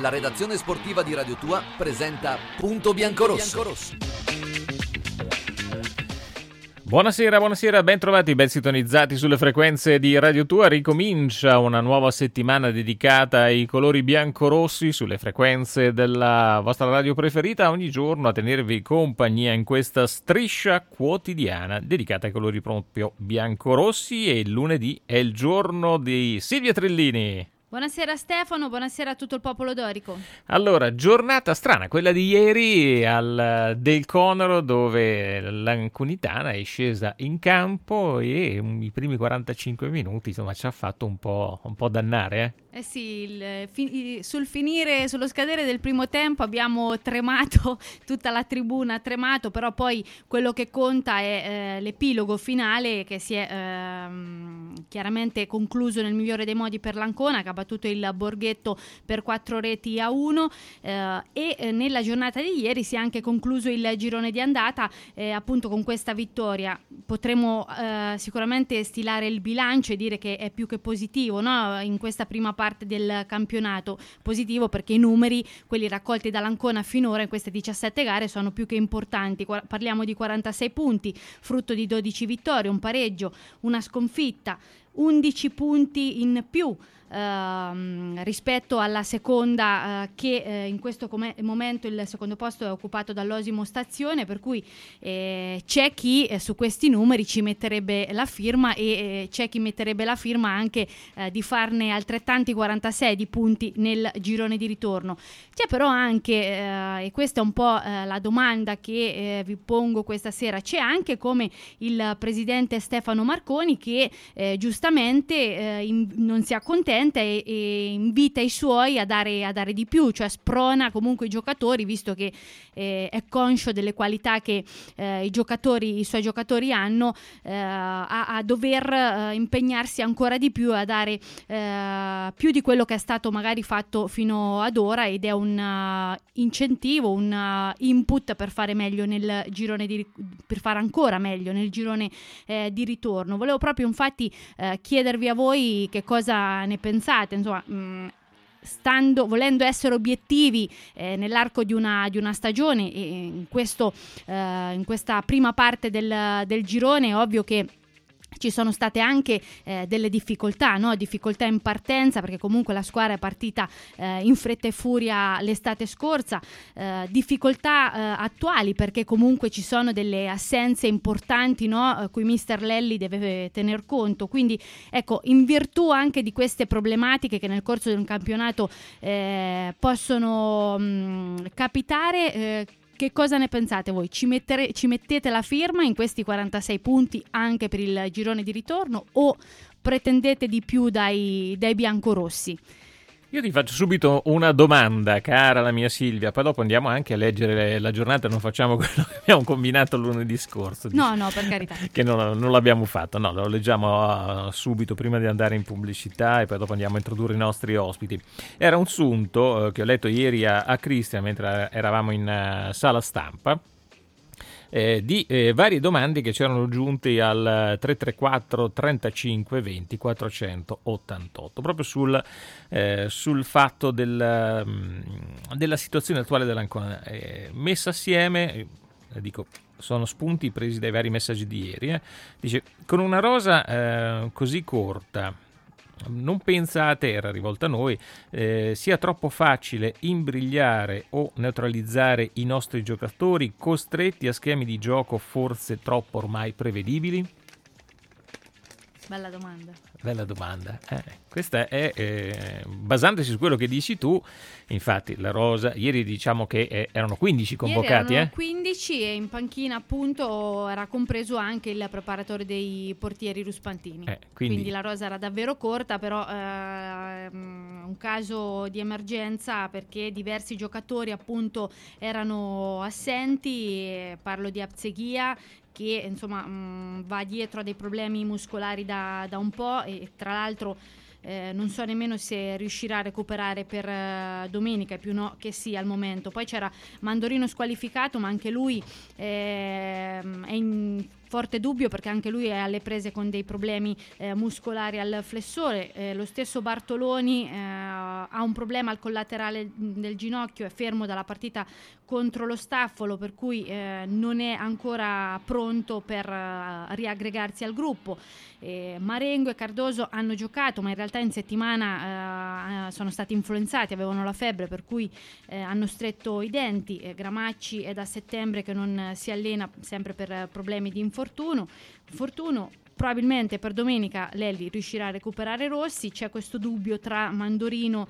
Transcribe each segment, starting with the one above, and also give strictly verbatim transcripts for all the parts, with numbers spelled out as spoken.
La redazione sportiva di Radio Tua presenta Punto Biancorosso. Buonasera, buonasera, ben trovati, ben sintonizzati sulle frequenze di Radio Tua. Ricomincia una nuova settimana dedicata ai colori biancorossi sulle frequenze della vostra radio preferita, ogni giorno a tenervi compagnia in questa striscia quotidiana dedicata ai colori proprio biancorossi, e il lunedì è il giorno di Silvia Trellini. Buonasera Stefano, buonasera a tutto il popolo dorico. Allora, giornata strana, quella di ieri al Del Conoro, dove l'Ancunitana è scesa in campo e i primi quarantacinque minuti insomma ci ha fatto un po', un po' dannare, eh? Eh sì, il, fi, sul finire, sullo scadere del primo tempo abbiamo tremato, tutta la tribuna ha tremato, però poi quello che conta è eh, l'epilogo finale che si è eh, chiaramente concluso nel migliore dei modi per l'Ancona, che ha battuto il Borghetto per quattro reti a uno eh, e eh, nella giornata di ieri si è anche concluso il girone di andata eh, appunto con questa vittoria. Potremo eh, sicuramente stilare il bilancio e dire che è più che positivo, no? In questa prima parte parte del campionato. Positivo perché i numeri, quelli raccolti dall'Ancona finora in queste diciassette gare, sono più che importanti. Qua- parliamo di quarantasei punti, frutto di dodici vittorie, un pareggio, una sconfitta, undici punti in più Uh, rispetto alla seconda uh, che uh, in questo com- momento il secondo posto è occupato dall'Osimo Stazione, per cui eh, c'è chi eh, su questi numeri ci metterebbe la firma e eh, c'è chi metterebbe la firma anche eh, di farne altrettanti quarantasei di punti nel girone di ritorno. C'è però anche, eh, e questa è un po' eh, la domanda che eh, vi pongo questa sera, c'è anche come il presidente Stefano Marconi che eh, giustamente eh, in- non si accontenta E, e invita i suoi a dare, a dare di più, cioè sprona comunque i giocatori, visto che eh, è conscio delle qualità che eh, i giocatori, i suoi giocatori hanno, eh, a, a dover eh, impegnarsi ancora di più, a dare eh, più di quello che è stato magari fatto fino ad ora, ed è un uh, incentivo, un uh, input per fare meglio nel girone di, per fare ancora meglio nel girone eh, di ritorno. Volevo proprio infatti eh, chiedervi a voi che cosa ne pensate. Pensate, insomma, mh, stando, volendo essere obiettivi eh, nell'arco di una, di una stagione e in, questo, eh, in questa prima parte del, del girone è ovvio che ci sono state anche eh, delle difficoltà, no? difficoltà in partenza, perché comunque la squadra è partita eh, in fretta e furia l'estate scorsa, eh, difficoltà eh, attuali perché comunque ci sono delle assenze importanti, no? a cui mister Lelli deve tener conto, quindi ecco, in virtù anche di queste problematiche che nel corso di un campionato eh, possono mh, capitare, eh, che cosa ne pensate voi? Ci, mettere, ci mettete la firma in questi quarantasei punti anche per il girone di ritorno o pretendete di più dai, dai biancorossi? Io ti faccio subito una domanda, cara la mia Silvia, poi dopo andiamo anche a leggere la giornata, non facciamo quello che abbiamo combinato lunedì scorso. No, no, per carità. Che non, non l'abbiamo fatto, no, lo leggiamo uh, subito prima di andare in pubblicità e poi dopo andiamo a introdurre i nostri ospiti. Era un sunto uh, che ho letto ieri a, a Cristian mentre eravamo in uh, sala stampa, Eh, di eh, varie domande che c'erano giunte al tre tre quattro trentacinque venti quattrocentottantotto proprio sul, eh, sul fatto del, um, della situazione attuale dell'Ancona, eh, messa assieme, eh, dico sono spunti presi dai vari messaggi di ieri, eh. Dice: con una rosa eh, così corta, non pensate, era rivolta a noi, eh, sia troppo facile imbrigliare o neutralizzare i nostri giocatori costretti a schemi di gioco forse troppo ormai prevedibili? Bella domanda. Bella domanda. Eh, questa è, eh, basandosi su quello che dici tu, infatti la rosa, ieri diciamo che eh, erano quindici convocati. Ieri erano eh? quindici e in panchina appunto era compreso anche il preparatore dei portieri Ruspantini. Eh, quindi... quindi la rosa era davvero corta, però eh, un caso di emergenza perché diversi giocatori appunto erano assenti, parlo di Abzeghia che insomma mh, va dietro a dei problemi muscolari da, da un po' e tra l'altro eh, non so nemmeno se riuscirà a recuperare per uh, domenica, più no che sì al momento. Poi c'era Mandorino squalificato, ma anche lui eh, è in forte dubbio perché anche lui è alle prese con dei problemi eh, muscolari al flessore. Eh, lo stesso Bartoloni eh, ha un problema al collaterale del ginocchio, è fermo dalla partita contro lo Staffolo, per cui eh, non è ancora pronto per uh, riaggregarsi al gruppo. Eh, Marengo e Cardoso hanno giocato, ma in realtà in settimana eh, sono stati influenzati, avevano la febbre, per cui eh, hanno stretto i denti. eh, Gramacci è da settembre che non eh, si allena, sempre per eh, problemi di infortunio. Infortunio. Probabilmente per domenica Lelli riuscirà a recuperare Rossi. C'è questo dubbio tra Mandorino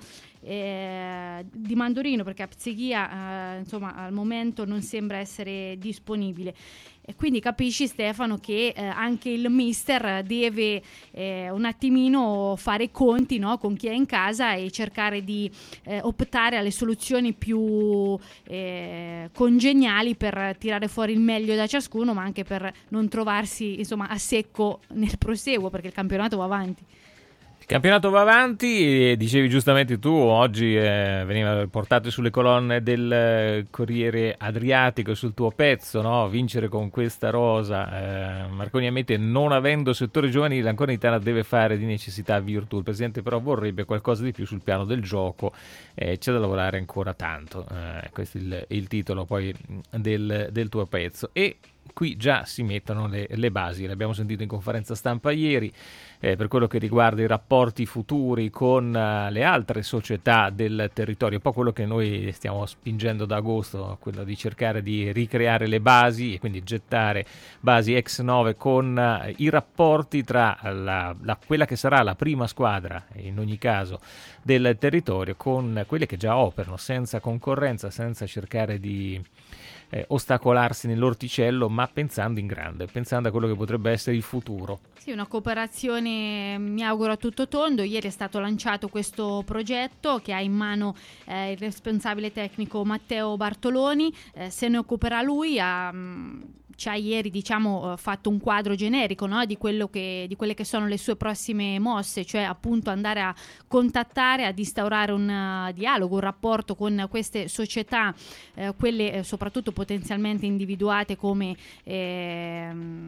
eh, di Mandorino perché Apzeghia eh, insomma al momento non sembra essere disponibile. E quindi capisci, Stefano, che eh, anche il mister deve eh, un attimino fare i conti, no, con chi è in casa e cercare di eh, optare alle soluzioni più eh, congeniali per tirare fuori il meglio da ciascuno, ma anche per non trovarsi insomma a secco nel proseguo, perché il campionato va avanti. Il campionato va avanti e dicevi giustamente tu, oggi eh, veniva portato sulle colonne del eh, Corriere Adriatico sul tuo pezzo, no? Vincere con questa rosa. Eh, Marconi ammette, non avendo settore giovanile, l'Ancona deve fare di necessità virtù. Il presidente però vorrebbe qualcosa di più sul piano del gioco, eh, c'è da lavorare ancora tanto. Eh, questo è il, il titolo poi del, del tuo pezzo. E qui già si mettono le, le basi, l'abbiamo sentito in conferenza stampa ieri, eh, per quello che riguarda i rapporti futuri con uh, le altre società del territorio, un po' quello che noi stiamo spingendo da agosto, quello di cercare di ricreare le basi e quindi gettare basi ex nove con uh, i rapporti tra la, la, quella che sarà la prima squadra, in ogni caso, del territorio, con quelle che già operano, senza concorrenza, senza cercare di Eh, ostacolarsi nell'orticello, ma pensando in grande, pensando a quello che potrebbe essere il futuro. Sì, una cooperazione, mi auguro, a tutto tondo. Ieri è stato lanciato questo progetto che ha in mano eh, il responsabile tecnico Matteo Bartoloni, eh, se ne occuperà lui. Ha, ci ha ieri diciamo fatto un quadro generico, no? di quello che di quelle che sono le sue prossime mosse, cioè appunto andare a contattare, ad instaurare un uh, dialogo, un rapporto con queste società, eh, quelle eh, soprattutto potenzialmente individuate come eh,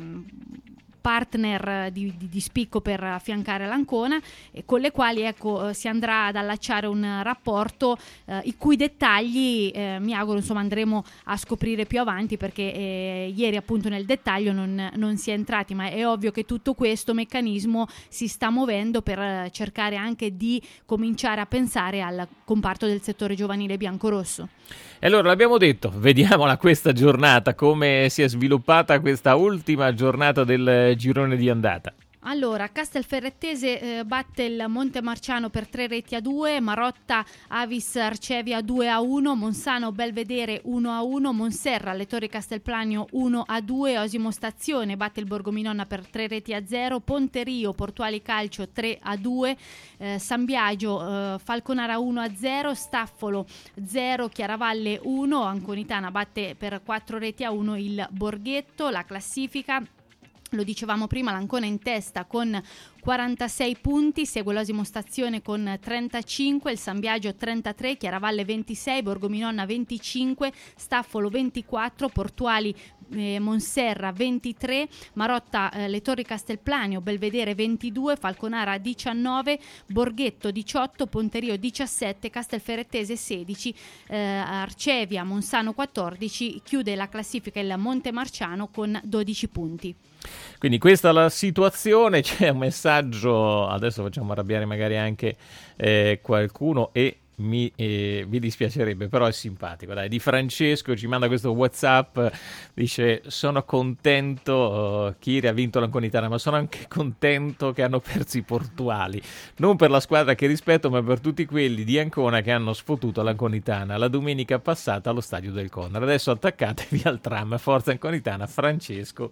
partner di, di, di spicco per affiancare l'Ancona, e con le quali ecco si andrà ad allacciare un rapporto eh, i cui dettagli eh, mi auguro insomma andremo a scoprire più avanti, perché eh, ieri appunto nel dettaglio non, non si è entrati, ma è ovvio che tutto questo meccanismo si sta muovendo per cercare anche di cominciare a pensare al comparto del settore giovanile biancorosso. E allora l'abbiamo detto, vediamola questa giornata, come si è sviluppata questa ultima giornata del girone di andata. Allora, Castelferrettese eh, batte il Montemarciano per tre reti a due, Marotta Avis Arcevia due a uno, Monsano Belvedere uno a uno, Monserra alle Torri Castelplanio uno a due, Osimo Stazione batte il Borgominonna per tre reti a zero, Ponterio Portuali Calcio tre a due, eh, San Biagio eh, Falconara uno a zero, Staffolo zero, Chiaravalle uno, Anconitana batte per quattro reti a uno il Borghetto. La classifica, lo dicevamo prima, l'Ancona in testa con quarantasei punti, segue l'Osimo Stazione con trentacinque, il San Biagio trentatré, Chiaravalle ventisei, Borgominonna venticinque, Staffolo ventiquattro, Portuali eh, Monserra ventitré, Marotta eh, le Torri Castelplanio, Belvedere ventidue, Falconara diciannove, Borghetto diciotto, Ponterio diciassette, Castelferrettese sedici, eh, Arcevia Monsano quattordici, chiude la classifica il Montemarciano con dodici punti. Quindi questa è la situazione, c'è un messaggio, adesso facciamo arrabbiare magari anche eh, qualcuno e mi eh, vi dispiacerebbe, però è simpatico, dai, di Francesco, ci manda questo WhatsApp, dice: sono contento, uh, Chiri ha vinto l'Anconitana, ma sono anche contento che hanno perso i Portuali, non per la squadra che rispetto, ma per tutti quelli di Ancona che hanno sfottuto l'Anconitana la domenica passata allo stadio del Conner. Adesso attaccatevi al tram, forza Anconitana. Francesco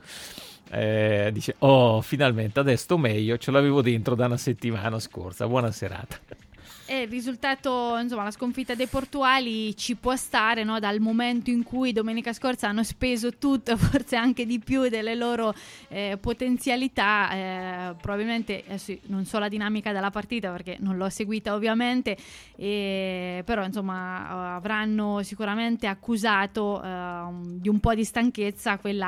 eh, dice: oh, finalmente adesso sto meglio, ce l'avevo dentro da una settimana scorsa. Buona serata. E il risultato, insomma, la sconfitta dei portuali ci può stare, no? Dal momento in cui domenica scorsa hanno speso tutto, forse anche di più delle loro eh, potenzialità, eh, probabilmente eh sì, non so la dinamica della partita perché non l'ho seguita ovviamente, eh, però insomma avranno sicuramente accusato eh, di un po' di stanchezza, quella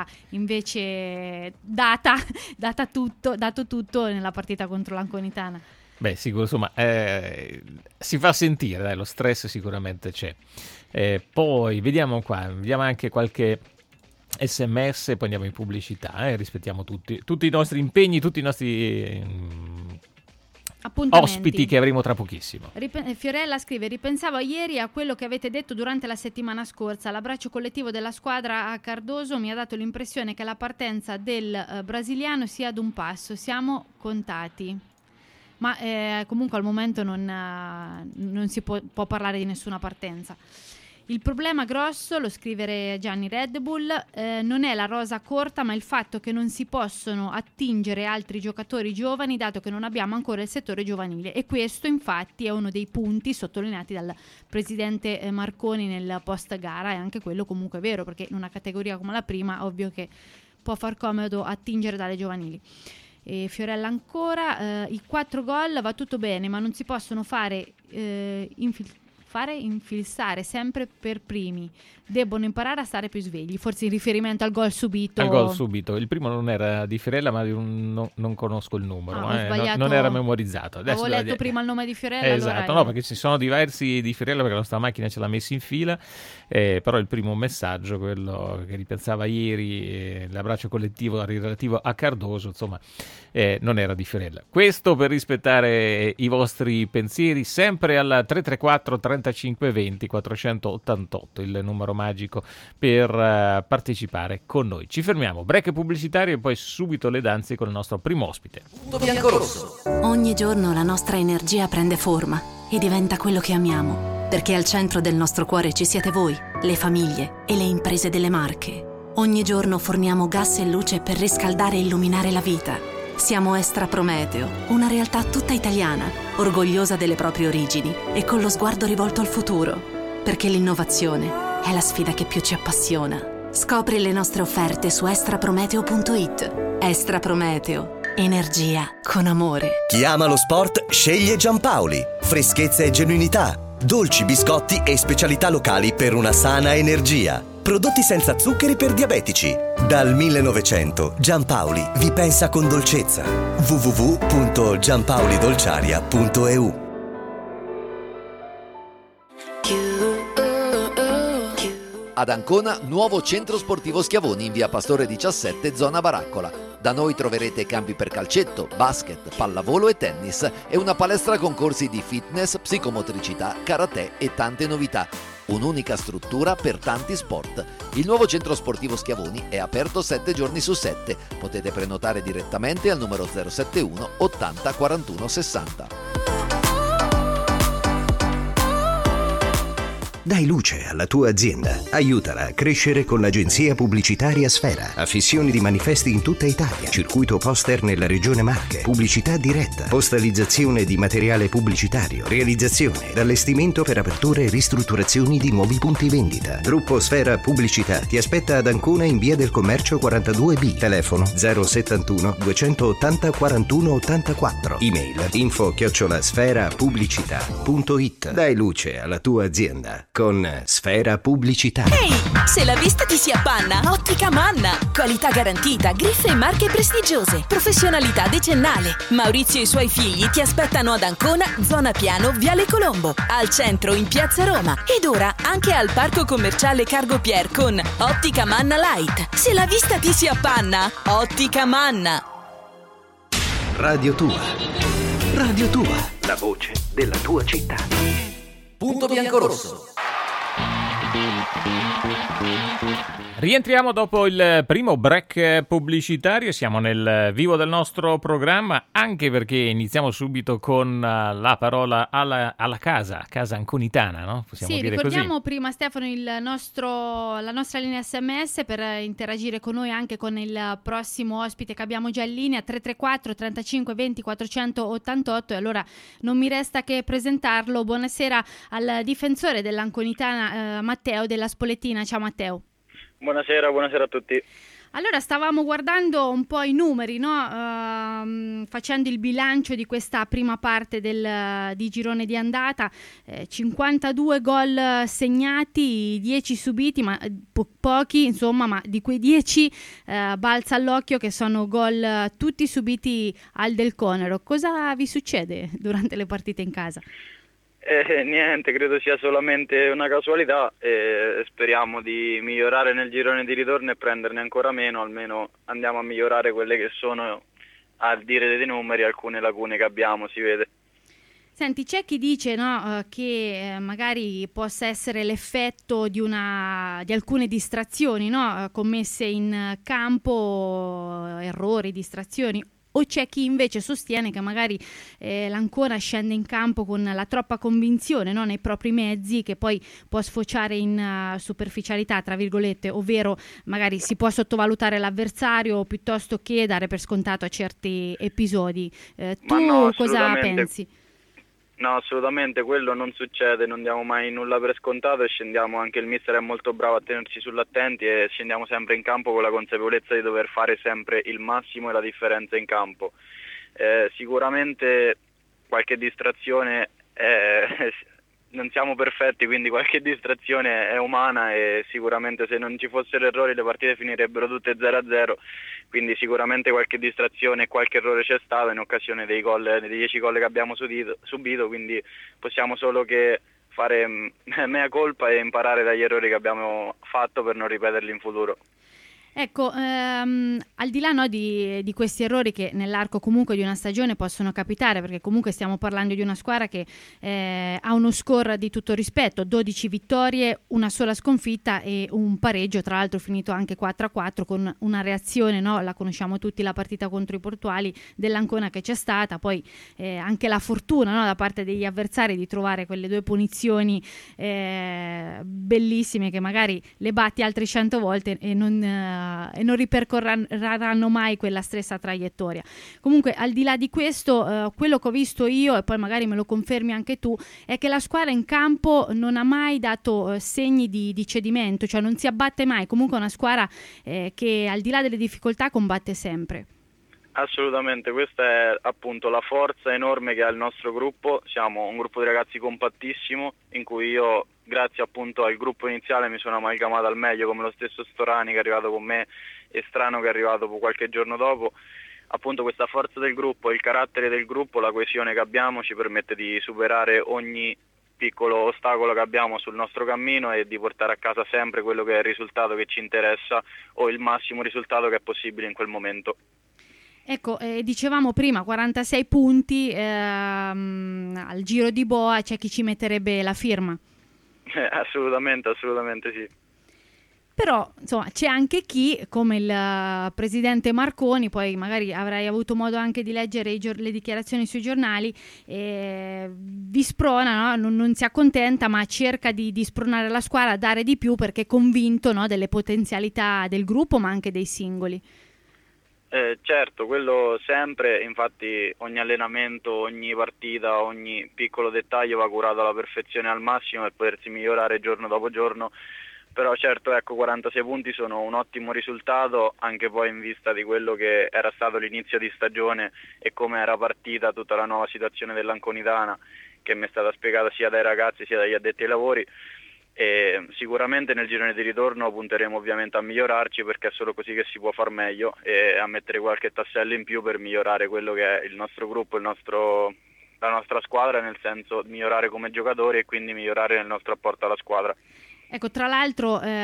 invece data, data tutto, dato tutto nella partita contro l'Anconitana. Beh, sicuro, insomma, eh, si fa sentire, dai, lo stress sicuramente c'è. Eh, poi vediamo qua, vediamo anche qualche sms, poi andiamo in pubblicità, eh, rispettiamo tutti, tutti i nostri impegni, tutti i nostri mm, ospiti che avremo tra pochissimo. Rip- Fiorella scrive: ripensavo ieri a quello che avete detto durante la settimana scorsa. L'abbraccio collettivo della squadra a Cardoso mi ha dato l'impressione che la partenza del uh, brasiliano sia ad un passo, siamo contati. Ma eh, comunque al momento non, uh, non si può, può parlare di nessuna partenza. Il problema grosso, lo scrive Gianni Red Bull, eh, non è la rosa corta, ma il fatto che non si possono attingere altri giocatori giovani, dato che non abbiamo ancora il settore giovanile. E questo infatti è uno dei punti sottolineati dal presidente eh, Marconi nel post gara, e anche quello comunque è vero, perché in una categoria come la prima ovvio che può far comodo attingere dalle giovanili. E Fiorella ancora, eh, i quattro gol va tutto bene, ma non si possono fare, eh, infil- fare infilzare sempre per primi, debbono imparare a stare più svegli, forse in riferimento al gol subito. Al gol subito, il primo non era di Fiorella, ma di un, no, non conosco il numero, ah, eh, no, non era memorizzato. Adesso avevo letto prima il nome di Fiorella. Esatto, allora no, perché ci sono diversi di Fiorella, perché la nostra macchina ce l'ha messi in fila, eh, però il primo messaggio, quello che ripensava ieri, eh, l'abbraccio collettivo relativo a Cardoso, insomma, eh, non era di Fiorella. Questo per rispettare i vostri pensieri, sempre al tre tre quattro trentacinque venti quattrocentottantotto, il numero magico per uh, partecipare con noi. Ci fermiamo, break pubblicitario e poi subito le danze con il nostro primo ospite. Punto bianco-rosso. Ogni giorno la nostra energia prende forma e diventa quello che amiamo, perché al centro del nostro cuore ci siete voi, le famiglie e le imprese delle Marche. Ogni giorno forniamo gas e luce per riscaldare e illuminare la vita. Siamo Estra Prometeo, una realtà tutta italiana, orgogliosa delle proprie origini e con lo sguardo rivolto al futuro, perché l'innovazione è la sfida che più ci appassiona. Scopri le nostre offerte su estra prometeo punto it. Estra Prometeo, energia con amore. Chi ama lo sport sceglie Giampaoli. Freschezza e genuinità, dolci, biscotti e specialità locali per una sana energia. Prodotti senza zuccheri per diabetici. Dal millenovecento Giampaoli vi pensa con dolcezza. w w w punto giampaolidolciaria punto e u. Ad Ancona, nuovo centro sportivo Schiavoni in via Pastore diciassette, zona Baraccola. Da noi troverete campi per calcetto, basket, pallavolo e tennis e una palestra con corsi di fitness, psicomotricità, karate e tante novità. Un'unica struttura per tanti sport. Il nuovo centro sportivo Schiavoni è aperto sette giorni su sette. Potete prenotare direttamente al numero zero sette uno ottanta quarantuno sessanta. Dai luce alla tua azienda. Aiutala a crescere con l'agenzia pubblicitaria Sfera. Affissioni di manifesti in tutta Italia. Circuito poster nella regione Marche. Pubblicità diretta. Postalizzazione di materiale pubblicitario. Realizzazione ed allestimento per aperture e ristrutturazioni di nuovi punti vendita. Gruppo Sfera Pubblicità ti aspetta ad Ancona in via del Commercio quarantadue B. Telefono zero settantuno duecentottanta quarantuno ottantaquattro. Email info chiocciola sfera pubblicità punto it. Dai luce alla tua azienda con Sfera Pubblicità. Ehi, se la vista ti si appanna, Ottica Manna. Qualità garantita, griffe e marche prestigiose, professionalità decennale. Maurizio e i suoi figli ti aspettano ad Ancona, zona Piano, Viale Colombo, al centro in Piazza Roma ed ora anche al parco commerciale Cargo Pier con Ottica Manna Light. Se la vista ti si appanna, Ottica Manna. Radio Tua. Radio Tua. La voce della tua città. Punto bianco-rosso. Rientriamo dopo il primo break pubblicitario, siamo nel vivo del nostro programma, anche perché iniziamo subito con la parola alla, alla casa, casa anconitana, no? Possiamo sì, dire ricordiamo così. prima Stefano il nostro, la nostra linea S M S per interagire con noi anche con il prossimo ospite che abbiamo già in linea, tre tre quattro trentacinque venti quattrocentottantotto, e allora non mi resta che presentarlo. Buonasera al difensore dell'Anconitana, eh, Matteo della Spoletina. Ciao Matteo. Buonasera, buonasera a tutti. Allora, stavamo guardando un po' i numeri, no? Uh, facendo il bilancio di questa prima parte del, di girone di andata, eh, cinquantadue gol segnati, dieci subiti, ma po- pochi, insomma, ma di quei dieci eh, balza all'occhio che sono gol tutti subiti al Del Conero. Cosa vi succede durante le partite in casa? Eh, niente, credo sia solamente una casualità e speriamo di migliorare nel girone di ritorno e prenderne ancora meno, almeno andiamo a migliorare quelle che sono, a dire dei numeri, alcune lacune che abbiamo, si vede. Senti, c'è chi dice, no, che eh, magari possa essere l'effetto di, una, di alcune distrazioni, no, commesse in campo, errori, distrazioni. O c'è chi invece sostiene che magari eh, l'Ancona scende in campo con la troppa convinzione, no, nei propri mezzi, che poi può sfociare in uh, superficialità, tra virgolette, ovvero magari si può sottovalutare l'avversario piuttosto che dare per scontato a certi episodi. Eh, tu no, cosa pensi? No, assolutamente, quello non succede, non diamo mai nulla per scontato e scendiamo, anche il mister è molto bravo a tenerci sull'attenti e scendiamo sempre in campo con la consapevolezza di dover fare sempre il massimo e la differenza in campo. Eh, sicuramente qualche distrazione, è, non siamo perfetti, quindi qualche distrazione è umana e sicuramente se non ci fossero errori le partite finirebbero tutte zero a zero. Quindi sicuramente qualche distrazione e qualche errore c'è stato in occasione dei gol, dei dieci gol che abbiamo subito, subito, quindi possiamo solo che fare mea colpa e imparare dagli errori che abbiamo fatto per non ripeterli in futuro. Ecco, ehm, al di là, no, di, di questi errori che nell'arco comunque di una stagione possono capitare, perché comunque stiamo parlando di una squadra che eh, ha uno score di tutto rispetto, dodici vittorie, una sola sconfitta e un pareggio, tra l'altro finito anche quattro a quattro con una reazione, no, la conosciamo tutti, la partita contro i Portuali dell'Ancona che c'è stata, poi eh, anche la fortuna, no, da parte degli avversari di trovare quelle due punizioni eh, bellissime che magari le batti altre cento volte e non... Eh, e non ripercorreranno mai quella stessa traiettoria. Comunque, al di là di questo, eh, quello che ho visto io, e poi magari me lo confermi anche tu, è che la squadra in campo non ha mai dato eh, segni di, di cedimento, cioè non si abbatte mai. Comunque è una squadra eh, che al di là delle difficoltà combatte sempre. Assolutamente, questa è appunto la forza enorme che ha il nostro gruppo. Siamo un gruppo di ragazzi compattissimo in cui io, grazie appunto al gruppo iniziale, mi sono amalgamato al meglio, come lo stesso Storani che è arrivato con me e Strano che è arrivato qualche giorno dopo. Appunto questa forza del gruppo, il carattere del gruppo, la coesione che abbiamo ci permette di superare ogni piccolo ostacolo che abbiamo sul nostro cammino e di portare a casa sempre quello che è il risultato che ci interessa o il massimo risultato che è possibile in quel momento. Ecco, eh, dicevamo prima quarantasei punti, ehm, al giro di boa c'è chi ci metterebbe la firma. Eh, assolutamente, assolutamente sì. Però, insomma, c'è anche chi, come il uh, presidente Marconi, poi magari avrai avuto modo anche di leggere i gior- le dichiarazioni sui giornali, eh, vi sprona, no? non, non si accontenta, ma cerca di, di spronare la squadra a dare di più perché è convinto, no, delle potenzialità del gruppo, ma anche dei singoli. Eh, certo, quello sempre, infatti ogni allenamento, ogni partita, ogni piccolo dettaglio va curato alla perfezione al massimo per potersi migliorare giorno dopo giorno, però certo, ecco, quarantasei punti sono un ottimo risultato anche poi in vista di quello che era stato l'inizio di stagione e come era partita tutta la nuova situazione dell'Anconitana che mi è stata spiegata sia dai ragazzi sia dagli addetti ai lavori. E sicuramente nel girone di ritorno punteremo ovviamente a migliorarci perché è solo così che si può far meglio e a mettere qualche tassello in più per migliorare quello che è il nostro gruppo, il nostro, la nostra squadra, nel senso migliorare come giocatori e quindi migliorare nel nostro apporto alla squadra. Ecco, tra l'altro eh,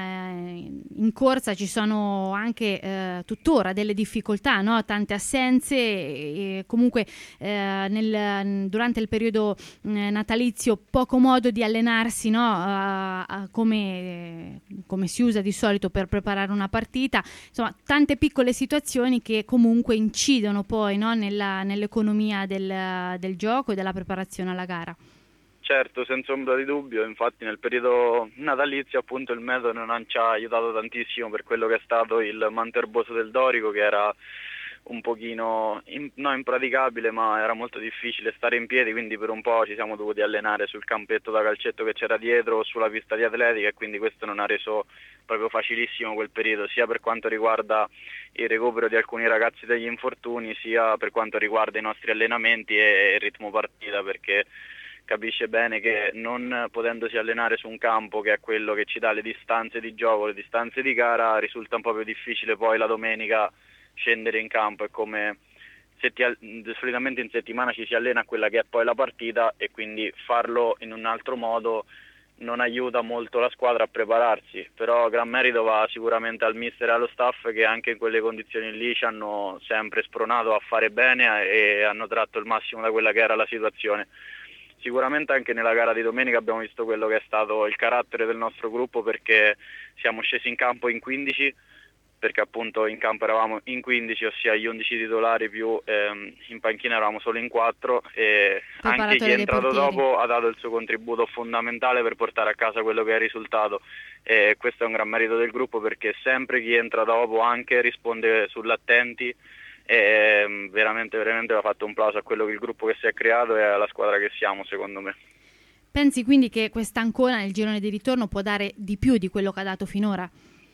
in corsa ci sono anche eh, tuttora delle difficoltà, no? Tante assenze e comunque eh, nel, durante il periodo eh, natalizio poco modo di allenarsi, no? a, a come, come si usa di solito per preparare una partita, insomma tante piccole situazioni che comunque incidono poi, no? Nella, nell'economia del, del gioco e della preparazione alla gara. Certo, senza ombra di dubbio, infatti nel periodo natalizio appunto il metodo non ci ha aiutato tantissimo per quello che è stato il manto erboso del Dorico, che era un pochino, in, no impraticabile, ma era molto difficile stare in piedi, quindi per un po' ci siamo dovuti allenare sul campetto da calcetto che c'era dietro o sulla pista di atletica, e quindi questo non ha reso proprio facilissimo quel periodo, sia per quanto riguarda il recupero di alcuni ragazzi dagli infortuni, sia per quanto riguarda i nostri allenamenti e il ritmo partita, perché capisce bene che non potendosi allenare su un campo che è quello che ci dà le distanze di gioco, le distanze di gara, risulta un po' più difficile poi la domenica scendere in campo. È come se ti, solitamente in settimana ci si allena a quella che è poi la partita, e quindi farlo in un altro modo non aiuta molto la squadra a prepararsi, però gran merito va sicuramente al mister e allo staff, che anche in quelle condizioni lì ci hanno sempre spronato a fare bene e hanno tratto il massimo da quella che era la situazione. Sicuramente anche nella gara di domenica abbiamo visto quello che è stato il carattere del nostro gruppo, perché siamo scesi in campo in quindici, perché appunto in campo eravamo in quindici, ossia gli undici titolari più ehm, in panchina eravamo solo in quattro, e anche chi è entrato dopo ha dato il suo contributo fondamentale per portare a casa quello che è il risultato, e questo è un gran merito del gruppo, perché sempre chi entra dopo anche risponde sull'attenti, e veramente veramente va fatto un plauso a quello che il gruppo che si è creato e alla squadra che siamo, secondo me. Pensi quindi che questa Ancona nel girone di ritorno può dare di più di quello che ha dato finora?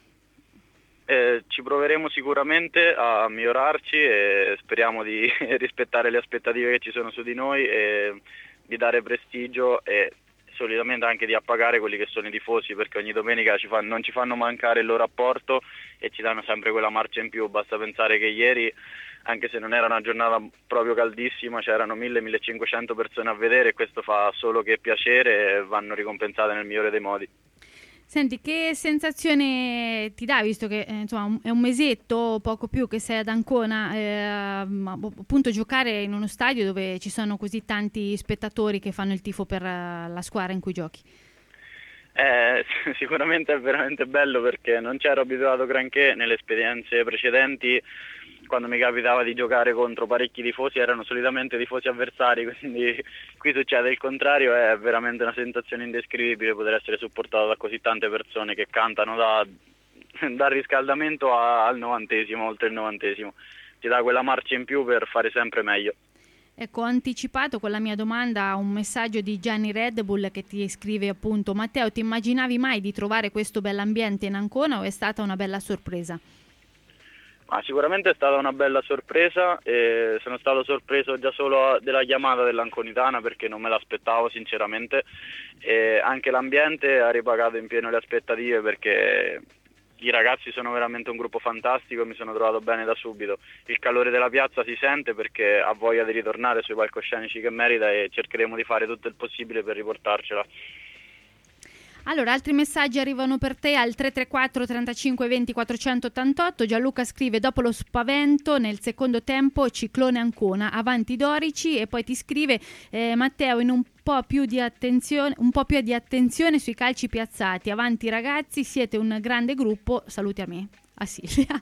Eh, ci proveremo sicuramente a migliorarci e speriamo di rispettare le aspettative che ci sono su di noi e di dare prestigio e solitamente anche di appagare quelli che sono i tifosi, perché ogni domenica ci fanno, non ci fanno mancare il loro apporto e ci danno sempre quella marcia in più. Basta pensare che ieri, anche se non era una giornata proprio caldissima, c'erano mille millecinquecento persone a vedere, e questo fa solo che piacere e vanno ricompensate nel migliore dei modi. Senti, che sensazione ti dà, visto che eh, insomma è un mesetto, poco più, che sei ad Ancona, eh, appunto giocare in uno stadio dove ci sono così tanti spettatori che fanno il tifo per uh, la squadra in cui giochi? Eh, sicuramente è veramente bello, perché non c'ero abituato granché nelle esperienze precedenti. Quando mi capitava di giocare contro parecchi tifosi erano solitamente tifosi avversari, quindi qui succede il contrario. È veramente una sensazione indescrivibile poter essere supportato da così tante persone che cantano da, dal riscaldamento a, al novantesimo, oltre il novantesimo. Ti dà quella marcia in più per fare sempre meglio. Ecco, ho anticipato con la mia domanda un messaggio di Gianni Red Bull che ti scrive appunto: Matteo, ti immaginavi mai di trovare questo bell'ambiente in Ancona o è stata una bella sorpresa? Ma sicuramente è stata una bella sorpresa, e sono stato sorpreso già solo della chiamata dell'Anconitana, perché non me l'aspettavo sinceramente, e anche l'ambiente ha ripagato in pieno le aspettative, perché i ragazzi sono veramente un gruppo fantastico e mi sono trovato bene da subito. Il calore della piazza si sente perché ha voglia di ritornare sui palcoscenici che merita, e cercheremo di fare tutto il possibile per riportarcela. Allora, altri messaggi arrivano per te al tre tre quattro trentacinque venti quattrocentottantotto. Gianluca scrive: dopo lo spavento nel secondo tempo Ciclone Ancona, avanti Dorici. E poi ti scrive eh, Matteo, in un po' più di attenzione un po' più di attenzione sui calci piazzati, avanti ragazzi, siete un grande gruppo, saluti a me, a Silvia.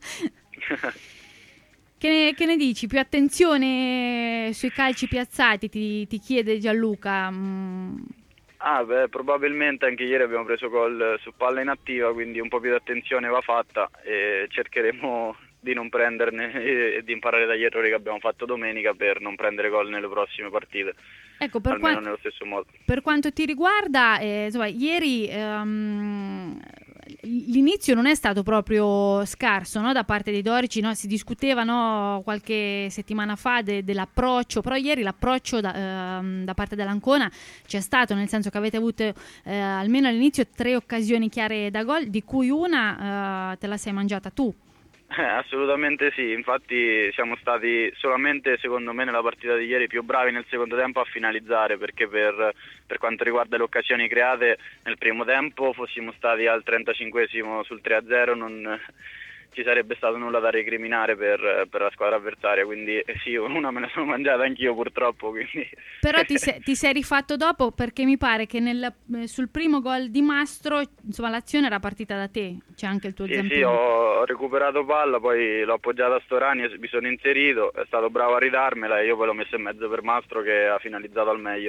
Che ne, che ne dici? Più attenzione sui calci piazzati, ti, ti chiede Gianluca. mm. Ah beh, probabilmente anche ieri abbiamo preso gol su palla inattiva, quindi un po' più di attenzione va fatta e cercheremo di non prenderne e di imparare dagli errori che abbiamo fatto domenica per non prendere gol nelle prossime partite. Ecco, per almeno qua- nello stesso modo. Per quanto ti riguarda, eh, insomma, ieri ehm, l'inizio non è stato proprio scarso, no? Da parte dei Dorici, no? Si discuteva, no, qualche settimana fa de- dell'approccio, però ieri l'approccio da, ehm, da parte dell'Ancona c'è stato, nel senso che avete avuto eh, almeno all'inizio tre occasioni chiare da gol, di cui una eh, te la sei mangiata tu. Eh, assolutamente sì, infatti siamo stati solamente, secondo me, nella partita di ieri più bravi nel secondo tempo a finalizzare, perché per, per quanto riguarda le occasioni create nel primo tempo fossimo stati al trentacinquesimo sul tre a zero, non ci sarebbe stato nulla da recriminare per, per la squadra avversaria, quindi eh, sì, una me la sono mangiata anch'io purtroppo. Quindi. Però ti, se, ti sei rifatto dopo, perché mi pare che nel, sul primo gol di Mastro, insomma, l'azione era partita da te, c'è anche il tuo Sì, zampino. sì, ho recuperato palla, poi l'ho appoggiata a Storani e mi sono inserito, è stato bravo a ridarmela e io poi l'ho messa in mezzo per Mastro che ha finalizzato al meglio.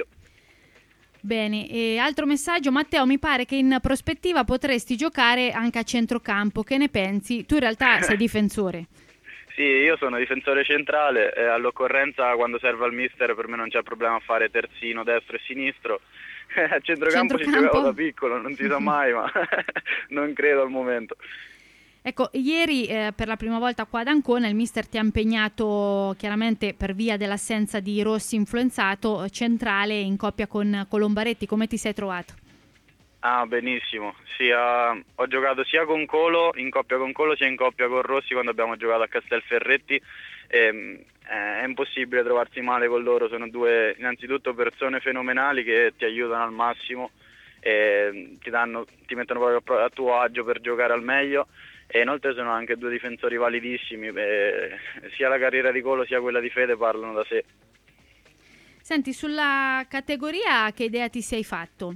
Bene, e altro messaggio, Matteo, mi pare che in prospettiva potresti giocare anche a centrocampo, che ne pensi? Tu in realtà sei difensore. Sì, io sono difensore centrale e all'occorrenza quando serve al mister per me non c'è problema a fare terzino, destro e sinistro. A centrocampo, centrocampo ci giocavo da piccolo, non si sa mai, ma non credo al momento. Ecco, ieri eh, per la prima volta qua ad Ancona il mister ti ha impegnato chiaramente per via dell'assenza di Rossi influenzato centrale in coppia con Colombaretti. Come ti sei trovato? Ah, benissimo. Sia, ho giocato sia con Colo, in coppia con Colo, sia in coppia con Rossi quando abbiamo giocato a Castelferretti. E, eh, è impossibile trovarsi male con loro, sono due innanzitutto persone fenomenali che ti aiutano al massimo e ti, danno, ti mettono proprio a tuo agio per giocare al meglio. E inoltre sono anche due difensori validissimi, eh, sia la carriera di Colo sia quella di Fede parlano da sé. Senti, sulla categoria che idea ti sei fatto?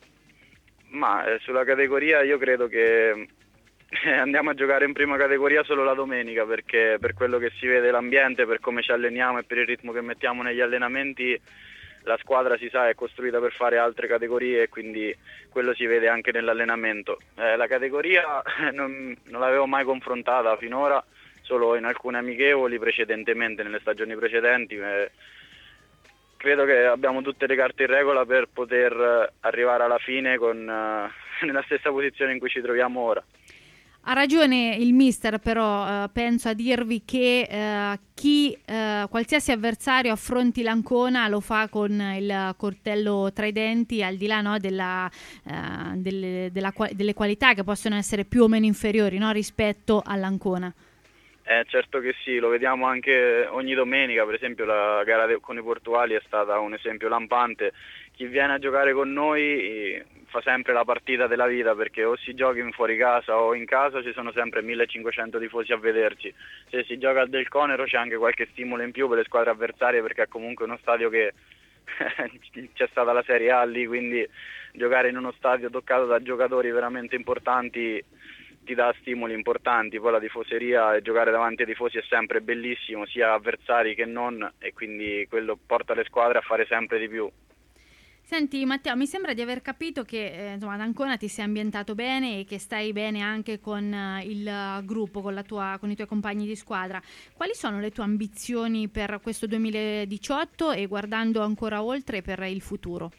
Ma eh, sulla categoria io credo che eh, andiamo a giocare in prima categoria solo la domenica, perché per quello che si vede l'ambiente, per come ci alleniamo e per il ritmo che mettiamo negli allenamenti, la squadra si sa è costruita per fare altre categorie e quindi quello si vede anche nell'allenamento. Eh, la categoria non, non l'avevo mai confrontata finora, solo in alcune amichevoli precedentemente, nelle stagioni precedenti. Eh, credo che abbiamo tutte le carte in regola per poter arrivare alla fine con, uh, nella stessa posizione in cui ci troviamo ora. Ha ragione il mister, però eh, penso a dirvi che eh, chi eh, qualsiasi avversario affronti l'Ancona lo fa con il coltello tra i denti, al di là, no, della, eh, delle, della, delle qualità che possono essere più o meno inferiori, no, rispetto all'Ancona. Eh, certo che sì, lo vediamo anche ogni domenica, per esempio la gara de- con i portuali è stata un esempio lampante. Chi viene a giocare con noi fa sempre la partita della vita, perché o si gioca in fuori casa o in casa ci sono sempre millecinquecento tifosi a vederci. Se si gioca al Del Conero c'è anche qualche stimolo in più per le squadre avversarie, perché è comunque uno stadio che c'è stata la Serie A lì, quindi giocare in uno stadio toccato da giocatori veramente importanti ti dà stimoli importanti. Poi la tifoseria e giocare davanti ai tifosi è sempre bellissimo, sia avversari che non, e quindi quello porta le squadre a fare sempre di più. Senti Matteo, mi sembra di aver capito che eh, insomma, ad Ancona ti sei ambientato bene e che stai bene anche con uh, il uh, gruppo, con, la tua, con i tuoi compagni di squadra. Quali sono le tue ambizioni per questo duemiladiciotto e, guardando ancora oltre, per il futuro?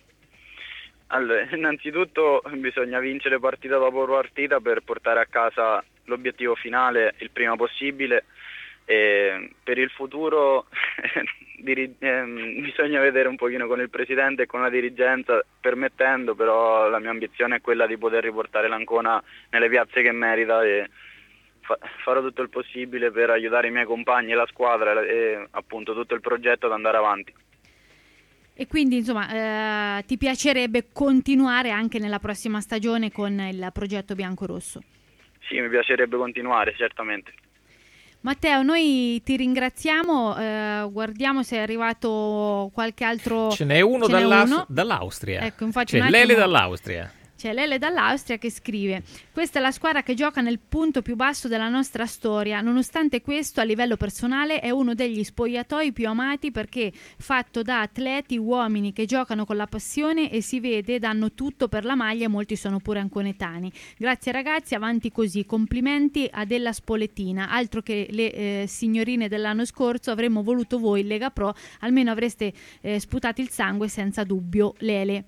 Allora, innanzitutto bisogna vincere partita dopo partita per portare a casa l'obiettivo finale il prima possibile. E per il futuro diri- ehm, bisogna vedere un pochino con il presidente e con la dirigenza, permettendo, però la mia ambizione è quella di poter riportare l'Ancona nelle piazze che merita e fa- farò tutto il possibile per aiutare i miei compagni e la squadra e appunto tutto il progetto ad andare avanti. E quindi insomma eh, ti piacerebbe continuare anche nella prossima stagione con il progetto biancorosso? Sì, mi piacerebbe continuare, certamente. Matteo, noi ti ringraziamo, eh, guardiamo se è arrivato qualche altro... Ce n'è uno, Ce n'è dall'Aus- uno. dall'Austria. Ecco, infatti C'è un Lele attimo- dall'Austria. C'è Lele dall'Austria che scrive: questa è la squadra che gioca nel punto più basso della nostra storia. Nonostante questo, a livello personale è uno degli spogliatoi più amati, perché fatto da atleti, uomini che giocano con la passione e si vede danno tutto per la maglia, e molti sono pure anconetani. Grazie ragazzi, avanti così. Complimenti a Della Spoletina, altro che le eh, signorine dell'anno scorso. Avremmo voluto voi in Lega Pro, almeno avreste eh, sputato il sangue senza dubbio. Lele.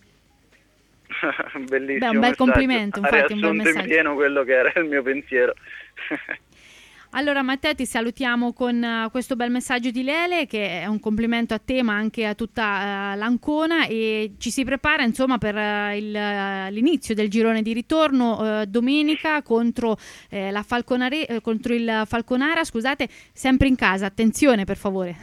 Bellissimo. Beh, un bel messaggio. complimento, infatti, ha un bel riassunto in messaggio. pieno quello che era il mio pensiero. Allora Matteo, ti salutiamo con uh, questo bel messaggio di Lele, che è un complimento a te ma anche a tutta uh, l'Ancona, e ci si prepara insomma per uh, il, uh, l'inizio del girone di ritorno uh, domenica contro, eh, la Falconare- eh, contro il Falconara, scusate, sempre in casa, attenzione per favore.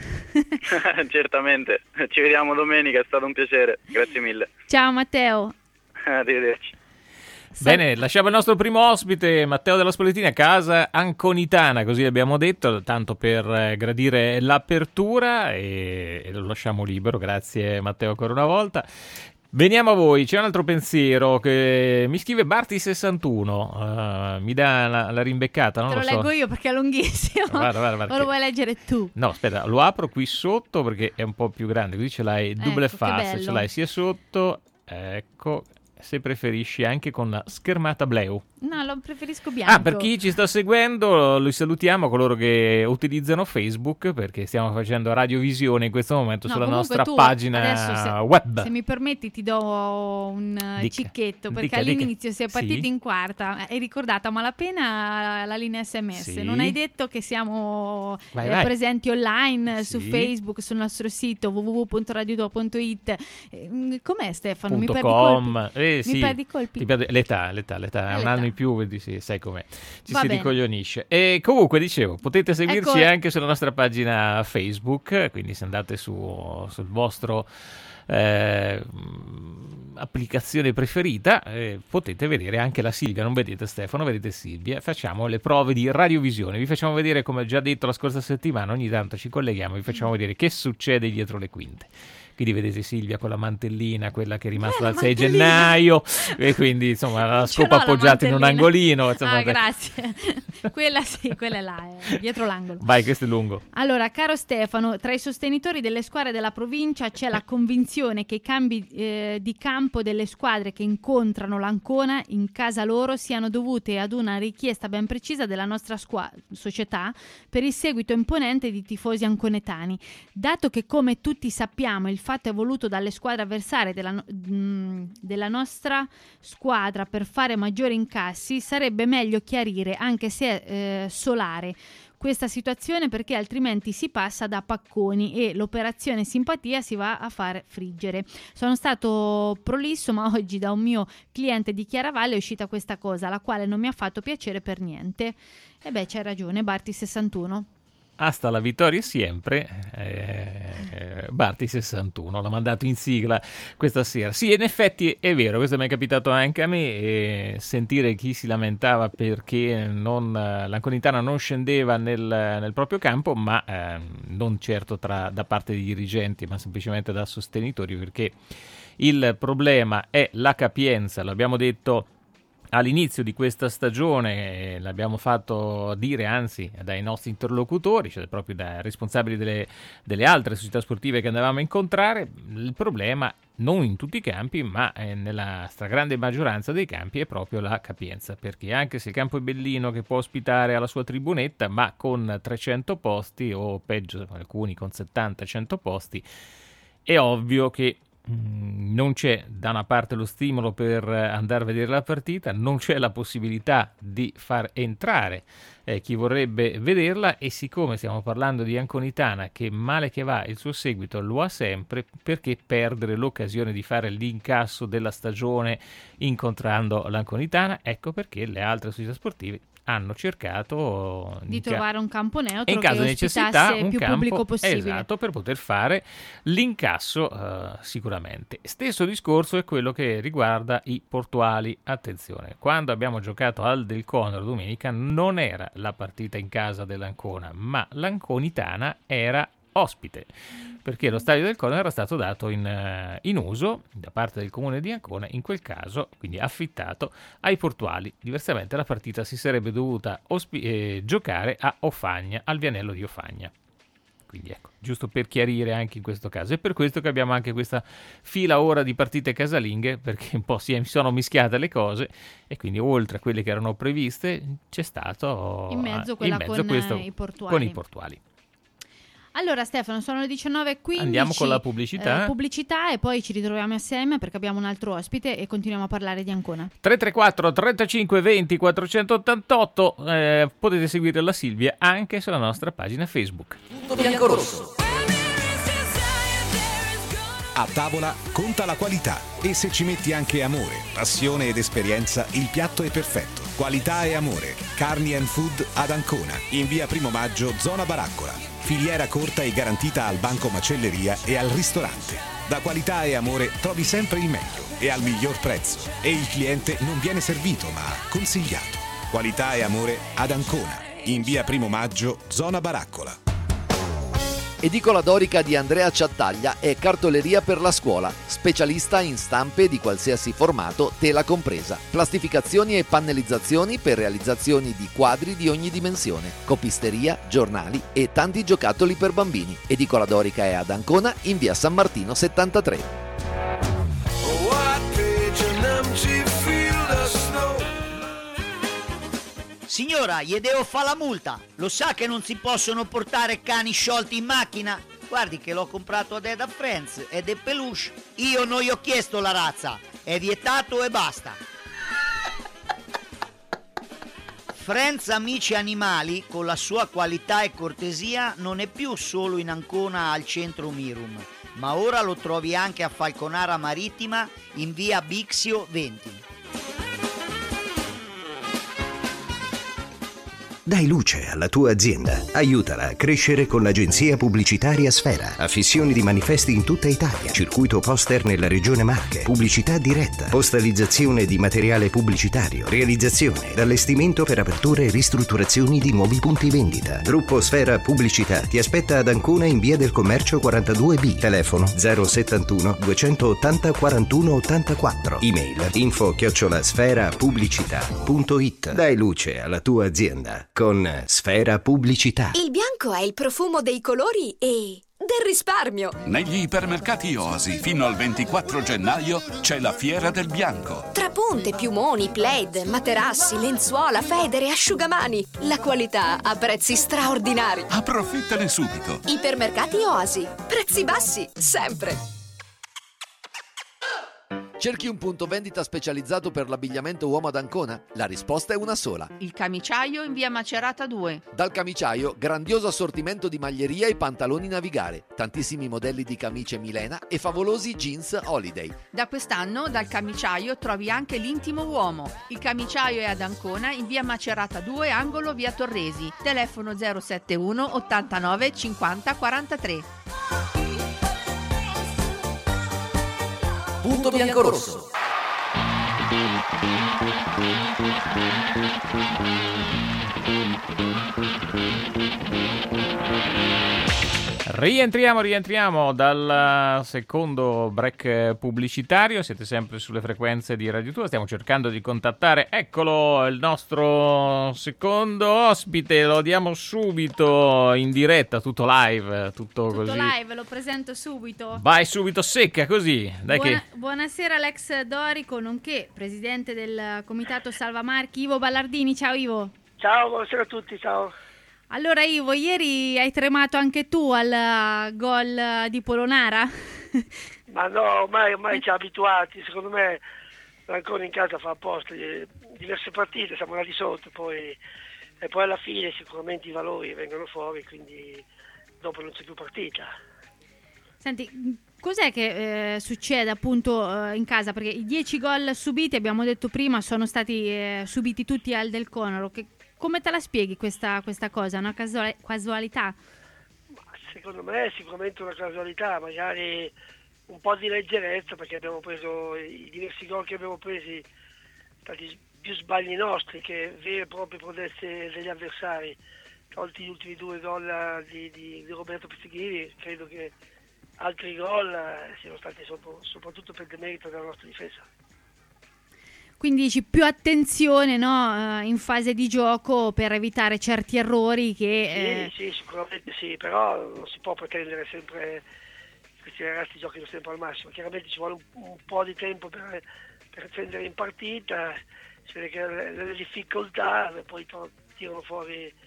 Certamente, ci vediamo domenica, è stato un piacere, grazie mille. Ciao Matteo. Arrivederci. Bene, lasciamo il nostro primo ospite, Matteo della Spoletina, casa anconitana, così abbiamo detto, tanto per eh, gradire l'apertura, e, e lo lasciamo libero. Grazie Matteo ancora una volta. Veniamo a voi, c'è un altro pensiero che mi scrive Barti sessantuno, uh, mi dà la, la rimbeccata, non Te lo, lo so. leggo io perché è lunghissimo. Guarda, guarda, guarda o lo vuoi leggere tu? No, aspetta, lo apro qui sotto perché è un po' più grande, così ce l'hai double Ecco, che face, bello. ce l'hai sia sotto, ecco, se preferisci anche con la schermata blu. No, lo preferisco bianco. Ah, per chi ci sta seguendo, li salutiamo, coloro che utilizzano Facebook, perché stiamo facendo radiovisione in questo momento No, sulla comunque nostra tu pagina adesso se, web. Se mi permetti ti do un uh, Dica, cicchetto, perché dica, all'inizio dica. si è partiti Sì. in quarta, hai ricordato a malapena la linea S M S, Sì. non hai detto che siamo Vai, eh, vai. presenti online Sì. su Facebook, sul nostro sito w w w punto radio due punto i t. Eh, com'è Stefano? Mi Punto perdi com. colpi? Eh, Mi sì. perdi colpi? Ti perde- l'età, l'età, l'età, Eh, un l'età. anno in più, vedi, sì, sai com'è. Ci Va si bene. ricoglionisce. E comunque, dicevo, potete seguirci Ecco. anche sulla nostra pagina Facebook, quindi se andate su, sul vostro eh, applicazione preferita, eh, potete vedere anche la Silvia. Non vedete Stefano, vedete Silvia. Facciamo le prove di radiovisione, vi facciamo vedere, come già detto la scorsa settimana, ogni tanto ci colleghiamo, vi facciamo vedere che succede dietro le quinte. Quindi vedete Silvia con la mantellina, quella che è rimasta Eh, la dal sei mantellina. gennaio, e quindi insomma la Ce l'ho scopa la appoggiata in un mantellina. angolino. Insomma, Ah, grazie. Quella sì, quella è là, è dietro l'angolo. vai, questo è lungo. Allora, caro Stefano, tra i sostenitori delle squadre della provincia c'è la convinzione che i cambi eh, di campo delle squadre che incontrano l'Ancona in casa loro siano dovute ad una richiesta ben precisa della nostra squa- società per il seguito imponente di tifosi anconetani. Dato che, come tutti sappiamo, il fatto è voluto dalle squadre avversarie della, no- mh, della nostra squadra per fare maggiori incassi, sarebbe meglio chiarire, anche se è eh, solare, questa situazione, perché altrimenti si passa da pacconi e l'operazione simpatia si va a far friggere. Sono stato prolisso, ma oggi da un mio cliente di Chiaravalle è uscita questa cosa, la quale non mi ha fatto piacere per niente. E beh, c'hai ragione, Barti sessantuno. Hasta la vittoria sempre, eh, Barti sessantuno, l'ha mandato in sigla questa sera. Sì, in effetti è vero, questo mi è capitato anche a me, eh, sentire chi si lamentava perché non, l'Anconitana non scendeva nel, nel proprio campo, ma eh, non certo tra, da parte dei dirigenti, ma semplicemente da sostenitori, perché il problema è la capienza, l'abbiamo detto all'inizio di questa stagione, eh, l'abbiamo fatto dire anzi dai nostri interlocutori, cioè proprio dai responsabili delle, delle altre società sportive che andavamo a incontrare. Il problema non in tutti i campi, ma eh, nella stragrande maggioranza dei campi è proprio la capienza, perché anche se il campo è bellino, che può ospitare alla sua tribunetta, ma con trecento posti o peggio alcuni con settanta cento posti, è ovvio che non c'è da una parte lo stimolo per andare a vedere la partita, non c'è la possibilità di far entrare eh, chi vorrebbe vederla, e siccome stiamo parlando di Anconitana che male che va il suo seguito lo ha sempre, perché perdere l'occasione di fare l'incasso della stagione incontrando l'Anconitana? Ecco perché le altre società sportive hanno cercato Di in trovare un campo neutro in caso che di necessità ospitasse un più campo, pubblico possibile. esatto, per poter fare l'incasso uh, sicuramente. Stesso discorso è quello che riguarda i portuali. Attenzione, quando abbiamo giocato al Del Conero domenica non era la partita in casa dell'Ancona, ma l'Anconitana era ospite, perché lo stadio del Conero era stato dato in, uh, in uso da parte del comune di Ancona, in quel caso quindi affittato ai portuali. Diversamente la partita si sarebbe dovuta ospi- eh, giocare a Ofagna, al Vianello di Ofagna. Quindi ecco, giusto per chiarire anche in questo caso. È per questo che abbiamo anche questa fila ora di partite casalinghe, perché un po' si sono mischiate le cose, e quindi oltre a quelle che erano previste c'è stato In mezzo quella in mezzo con questo, eh, i portuali. con i portuali. Allora Stefano, sono le diciannove e quindici. Andiamo con la pubblicità. Eh, pubblicità e poi ci ritroviamo assieme perché abbiamo un altro ospite e continuiamo a parlare di Ancona. tre tre quattro trentacinque venti quattrocentottantotto, eh, potete seguire la Silvia anche sulla nostra pagina Facebook. Punto bianco-rosso. A tavola conta la qualità e se ci metti anche amore, passione ed esperienza, il piatto è perfetto. Qualità e amore. Carni and Food ad Ancona, in via Primo Maggio, zona Baraccola. Filiera corta e garantita al banco macelleria e al ristorante. Da qualità e amore trovi sempre il meglio e al miglior prezzo. E il cliente non viene servito ma consigliato. Qualità e amore ad Ancona, in via Primo Maggio, zona Baraccola. Edicola Dorica di Andrea Ciattaglia è cartoleria per la scuola, specialista in stampe di qualsiasi formato, tela compresa, plastificazioni e pannellizzazioni per realizzazioni di quadri di ogni dimensione, copisteria, giornali e tanti giocattoli per bambini. Edicola Dorica è ad Ancona in via San Martino settantatré. Signora, gli devo fare la multa. Lo sa che non si possono portare cani sciolti in macchina? Guardi che l'ho comprato ad Eda Friends ed è peluche. Io non gli ho chiesto la razza. È vietato e basta. Friends Amici Animali, con la sua qualità e cortesia, non è più solo in Ancona al centro Mirum, ma ora lo trovi anche a Falconara Marittima in via Bixio venti. Dai luce alla tua azienda. Aiutala a crescere con l'agenzia pubblicitaria Sfera. Affissioni di manifesti in tutta Italia. Circuito poster nella regione Marche. Pubblicità diretta. Postalizzazione di materiale pubblicitario. Realizzazione ed allestimento per aperture e ristrutturazioni di nuovi punti vendita. Gruppo Sfera Pubblicità ti aspetta ad Ancona in via del Commercio quarantadue B. Telefono zero settantuno duecentottanta quarantuno ottantaquattro. Email info chiocciola sfera pubblicità punto it. Dai luce alla tua azienda con Sfera Pubblicità. Il bianco è il profumo dei colori e del risparmio. Negli ipermercati Oasi fino al ventiquattro gennaio c'è la Fiera del Bianco. Trapunte, piumoni, plaid, materassi, lenzuola, federe, asciugamani. La qualità a prezzi straordinari. Approfittane subito. Ipermercati Oasi. Prezzi bassi, sempre. Cerchi un punto vendita specializzato per l'abbigliamento uomo ad Ancona? La risposta è una sola. Il Camiciaio in via Macerata due. Dal Camiciaio, grandioso assortimento di maglieria e pantaloni navigare, tantissimi modelli di camicie Milena e favolosi jeans Holiday. Da quest'anno dal Camiciaio trovi anche l'intimo uomo. Il Camiciaio è ad Ancona in via Macerata due, angolo via Torresi. Telefono zero settantuno ottantanove cinquanta quarantatré. Punto bianco-rosso. Rientriamo, rientriamo dal secondo break pubblicitario. Siete sempre sulle frequenze di Radio Tua. Stiamo cercando di contattare, eccolo, il nostro secondo ospite. Lo diamo subito in diretta, tutto live, tutto, tutto così. live, lo presento subito. Vai subito secca così. Dai. Buona, che... Buonasera Alex Dorico, nonché presidente del comitato Salva Marchi, Ivo Ballardini. Ciao Ivo. Ciao, buonasera a tutti, ciao. Allora Ivo, ieri hai tremato anche tu al gol di Polonara? Ma no, ormai, ormai ci ha abituati, secondo me ancora in casa fa apposta, diverse partite siamo andati sotto, poi, e poi alla fine sicuramente i valori vengono fuori, quindi dopo non c'è più partita. Senti, cos'è che eh, succede appunto eh, in casa? Perché i dieci gol subiti, abbiamo detto prima, sono stati eh, subiti tutti al Del Conaro. Che, come te la spieghi questa, questa cosa? Una casual- casualità? Secondo me è sicuramente una casualità, magari un po' di leggerezza, perché abbiamo preso i diversi gol che abbiamo presi, stati più sbagli nostri che vere e proprie prodezze degli avversari. Tolti gli ultimi due gol di, di, di Roberto Pizzighini, credo che altri gol siano stati soprattutto per demerito della nostra difesa. Quindi dici più attenzione, no, in fase di gioco per evitare certi errori che... Sì, eh... sì, sicuramente sì, però non si può pretendere sempre che questi ragazzi giochino sempre al massimo. Chiaramente ci vuole un, un po' di tempo per, per scendere in partita, si vede che le, le difficoltà poi to- tirano fuori il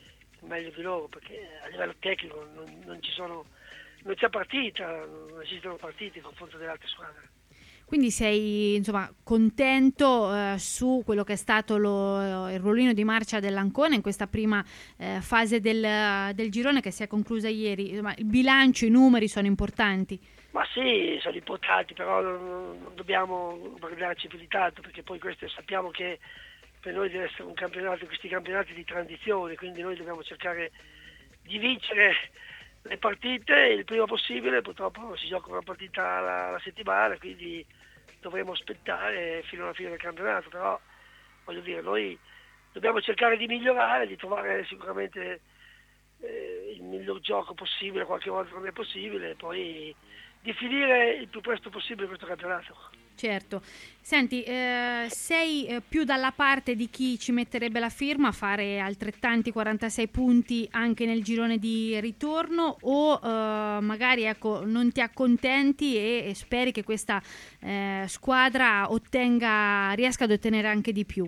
meglio di loro, perché a livello tecnico non, non ci sono, non c'è partita, non esistono partite in confronto delle altre squadre. Quindi sei insomma contento eh, su quello che è stato lo, il ruolino di marcia dell'Ancona in questa prima eh, fase del, del girone che si è conclusa ieri. Insomma, il bilancio, i numeri sono importanti. Ma sì, sono importanti, però non, non dobbiamo guardarci più di tanto, perché poi questo sappiamo che per noi deve essere un campionato, questi campionati di transizione, quindi noi dobbiamo cercare di vincere le partite il prima possibile. Purtroppo si gioca una partita alla, alla settimana, quindi dovremo aspettare fino alla fine del campionato, però voglio dire, noi dobbiamo cercare di migliorare, di trovare sicuramente eh, il miglior gioco possibile, qualche volta non è possibile, e poi di finire il più presto possibile questo campionato. Certo. Senti, eh, sei eh, più dalla parte di chi ci metterebbe la firma a fare altrettanti quarantasei punti anche nel girone di ritorno, o eh, magari ecco non ti accontenti e, e speri che questa eh, squadra ottenga, riesca ad ottenere anche di più?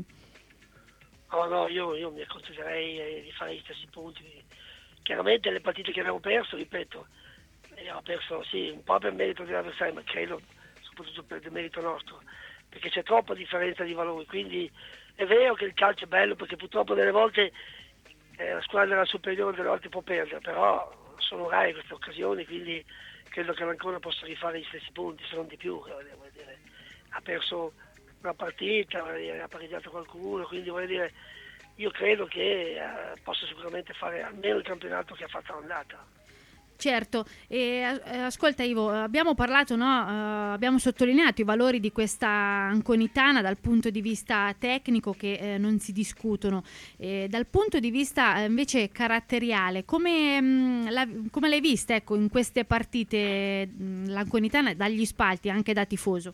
Oh no, io, io mi accontenterei di fare gli stessi punti. Chiaramente le partite che abbiamo perso, ripeto, abbiamo perso sì un po' per merito dell'avversario, ma credo soprattutto per il merito nostro, perché c'è troppa differenza di valori. Quindi è vero che il calcio è bello, perché purtroppo delle volte eh, la squadra superiore delle volte può perdere, però sono rare queste occasioni, quindi credo che l'Ancona possa rifare gli stessi punti, se non di più. Vuol dire, ha perso una partita, vuol dire, ha pareggiato qualcuno, quindi voglio dire, io credo che eh, possa sicuramente fare almeno il campionato che ha fatto l'andata. Certo, e, eh, ascolta Ivo, abbiamo parlato, no? Uh, abbiamo sottolineato i valori di questa anconitana dal punto di vista tecnico che eh, non si discutono. E dal punto di vista eh, invece caratteriale, come, mh, la, come l'hai vista ecco, in queste partite mh, l'anconitana dagli spalti, anche da tifoso?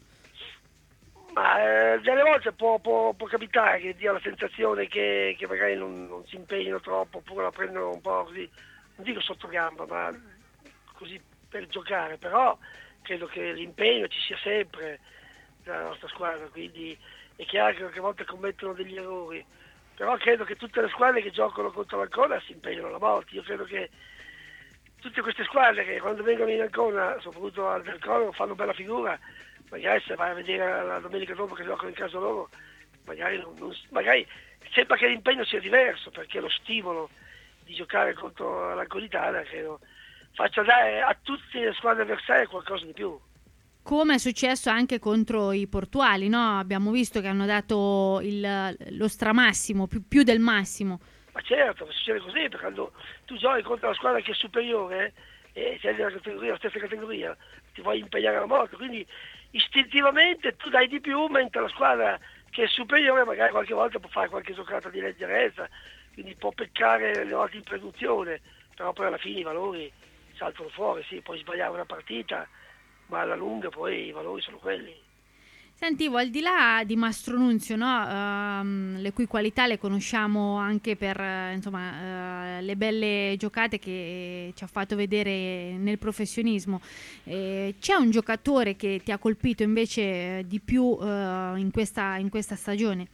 Ma eh, delle volte può, può, può capitare che dia la sensazione che, che magari non, non si impegnino troppo, oppure la prendono un po' così, non dico sotto gamba, ma così per giocare. Però credo che l'impegno ci sia sempre nella nostra squadra, quindi è chiaro che qualche volta commettono degli errori, però credo che tutte le squadre che giocano contro l'Ancona si impegnano alla morte. Io credo che tutte queste squadre che quando vengono in Ancona, soprattutto al Del Coro, fanno bella figura, magari se vai a vedere la domenica dopo che giocano in casa loro, magari, non, non, magari sembra che l'impegno sia diverso, perché lo stimolo di giocare contro l'Anconitana credo faccia dare a tutte le squadre avversarie qualcosa di più. Come è successo anche contro i portuali, no? Abbiamo visto che hanno dato il, lo stramassimo, più, più del massimo. Ma certo, succede così, perché quando tu giochi contro la squadra che è superiore e sei della categoria, la stessa categoria, ti vuoi impegnare alla morte, quindi istintivamente tu dai di più, mentre la squadra che è superiore magari qualche volta può fare qualche giocata di leggerezza, quindi può peccare le volte in produzione, però poi alla fine i valori saltano fuori. Sì, puoi sbagliare una partita, ma alla lunga poi i valori sono quelli. Sentivo, al di là di Mastro Nunzio, no? uh, le cui qualità le conosciamo anche per uh, insomma, uh, le belle giocate che ci ha fatto vedere nel professionismo, eh, c'è un giocatore che ti ha colpito invece di più uh, in questa, in questa stagione?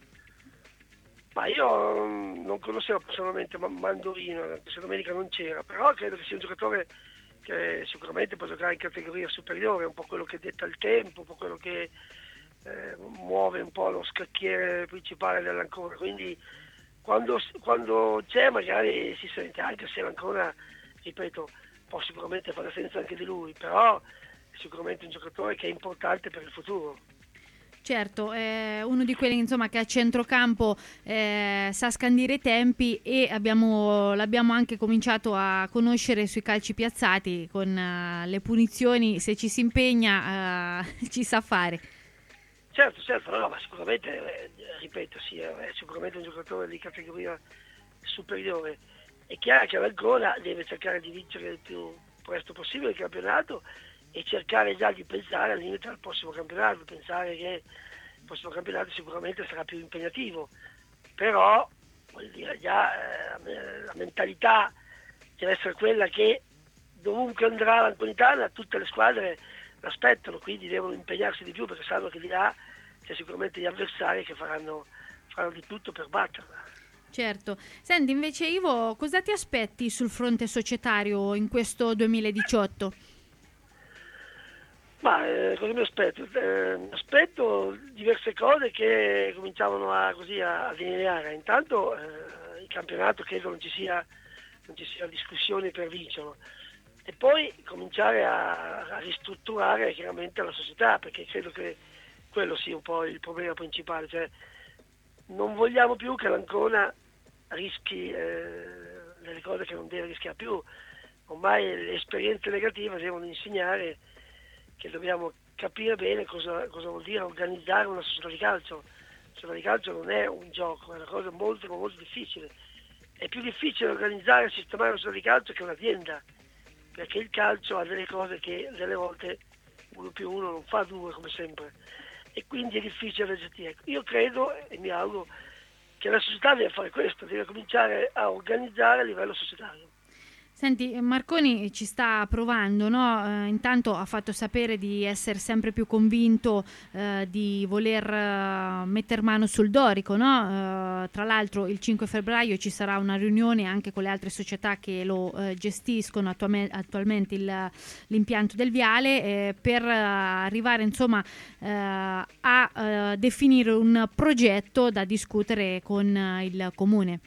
Ma io non conoscevo personalmente Mandolino, questa domenica non c'era, però credo che sia un giocatore che sicuramente può giocare in categoria superiore, un po' quello che detta il tempo, un po' quello che eh, muove un po' lo scacchiere principale dell'Ancona, quindi quando, quando c'è magari si sente, anche se l'Ancona, ripeto, può sicuramente fare senza anche di lui, però è sicuramente un giocatore che è importante per il futuro. Certo, è uno di quelli insomma, che a centrocampo eh, sa scandire i tempi, e abbiamo, l'abbiamo anche cominciato a conoscere sui calci piazzati con uh, le punizioni. Se ci si impegna uh, ci sa fare. Certo, certo, no, ma sicuramente, eh, ripeto, sì, è sicuramente un giocatore di categoria superiore. È chiaro che l'Ancona deve cercare di vincere il più presto possibile il campionato e cercare già di pensare al limite al prossimo campionato, pensare che il prossimo campionato sicuramente sarà più impegnativo, però vuol dire già eh, la mentalità deve essere quella che dovunque andrà l'Anconitana tutte le squadre l'aspettano, quindi devono impegnarsi di più, perché sanno che di là c'è sicuramente gli avversari che faranno, faranno di tutto per batterla. Certo. Senti, invece Ivo, cosa ti aspetti sul fronte societario in questo duemiladiciotto? Ma eh, cosa mi aspetto? Eh, aspetto diverse cose che cominciavano a, così a, a delineare. Intanto eh, il campionato credo non ci sia, non ci sia discussione per vincerlo. E poi cominciare a, a ristrutturare chiaramente la società, perché credo che quello sia un po' il problema principale. Cioè, non vogliamo più che l'Ancona rischi eh, delle cose che non deve rischiare più. Ormai le esperienze negative devono insegnare che dobbiamo capire bene cosa, cosa vuol dire organizzare una società di calcio. La società di calcio non è un gioco, è una cosa molto molto difficile. È più difficile organizzare e sistemare una società di calcio che un'azienda, perché il calcio ha delle cose che delle volte uno più uno non fa due come sempre, e quindi è difficile da gestire. Io credo e mi auguro che la società deve fare questo, deve cominciare a organizzare a livello societario. Senti, Marconi ci sta provando, no? Eh, intanto ha fatto sapere di essere sempre più convinto eh, di voler eh, metter mano sul Dorico, no? Eh, tra l'altro il cinque febbraio ci sarà una riunione anche con le altre società che lo eh, gestiscono attualme- attualmente il, l'impianto del viale eh, per eh, arrivare insomma eh, a eh, definire un progetto da discutere con eh, il comune.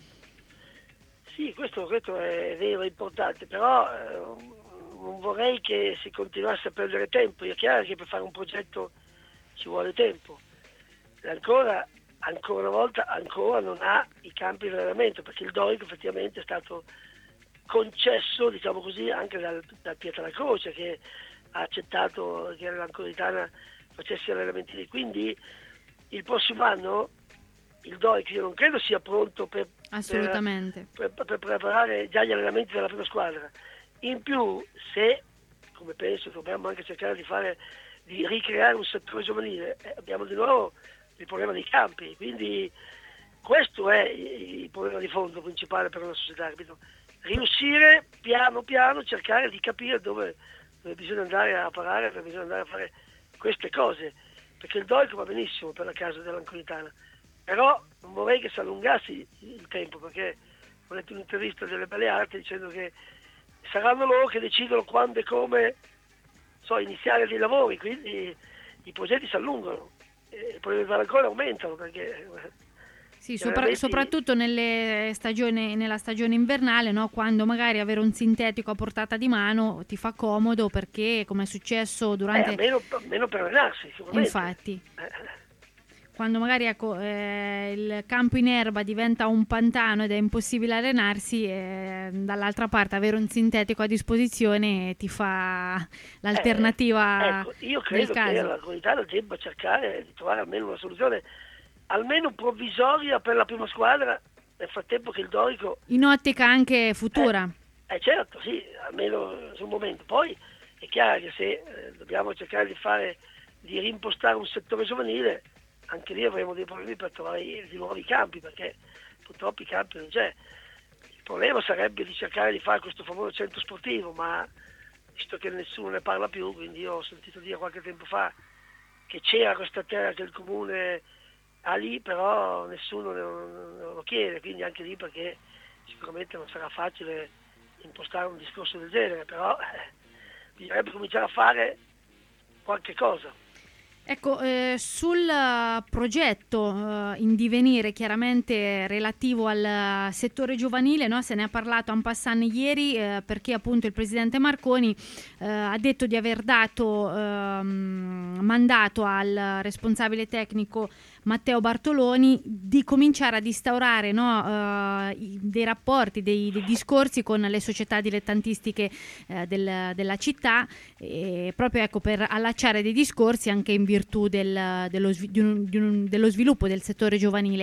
Sì, questo, questo è vero, è importante, però eh, non vorrei che si continuasse a perdere tempo. È chiaro che per fare un progetto ci vuole tempo. E ancora, ancora una volta, ancora non ha i campi di allenamento, perché il Dorico effettivamente è stato concesso, diciamo così, anche dal, dal Pietralacroce, che ha accettato che l'Anconitana facesse allenamenti lì. Quindi il prossimo anno il Dorico io non credo sia pronto per, assolutamente per, per, per preparare già gli allenamenti della prima squadra. In più, se, come penso, dobbiamo anche cercare di fare, di ricreare un settore giovanile, eh, abbiamo di nuovo il problema dei campi, quindi questo è il problema di fondo principale per una società, capito? Riuscire piano piano, cercare di capire dove, dove bisogna andare a parare, dove bisogna andare a fare queste cose, perché il Dorico va benissimo per la casa dell'Anconitana, però non vorrei che si allungasse il tempo, perché ho letto un'intervista delle Belle Arti dicendo che saranno loro che decidono quando e come so, iniziare dei lavori, quindi i progetti si allungano e i problemi ancora aumentano, perché sì, sopra- soprattutto nelle stagioni, nella stagione invernale, no? Quando magari avere un sintetico a portata di mano ti fa comodo, perché come è successo durante eh, almeno, almeno per allenarsi sicuramente. Infatti quando magari ecco, eh, il campo in erba diventa un pantano ed è impossibile allenarsi, eh, dall'altra parte avere un sintetico a disposizione ti fa l'alternativa eh, ecco, io credo del caso. Che la comunità debba cercare di trovare almeno una soluzione, almeno provvisoria per la prima squadra, nel frattempo che il Dorico in ottica anche futura. Eh, eh certo, sì, almeno sul momento. Poi è chiaro che se eh, dobbiamo cercare di fare, di rimpostare un settore giovanile, anche lì avremo dei problemi per trovare di nuovi campi, perché purtroppo i campi non c'è. Il problema sarebbe di cercare di fare questo famoso centro sportivo, ma visto che nessuno ne parla più, quindi io ho sentito dire qualche tempo fa che c'era questa terra che il comune ha lì, però nessuno non lo chiede, quindi anche lì, perché sicuramente non sarà facile impostare un discorso del genere, però eh, bisognerebbe cominciare a fare qualche cosa. Ecco, eh, sul progetto eh, in divenire chiaramente relativo al settore giovanile, no? Se ne ha parlato en passant ieri, eh, perché appunto il presidente Marconi eh, ha detto di aver dato ehm, mandato al responsabile tecnico Matteo Bartoloni di cominciare ad instaurare, no, eh, dei rapporti, dei, dei discorsi con le società dilettantistiche eh, del, della città, e proprio ecco per allacciare dei discorsi anche in virtù del, dello, di un, di un, dello sviluppo del settore giovanile.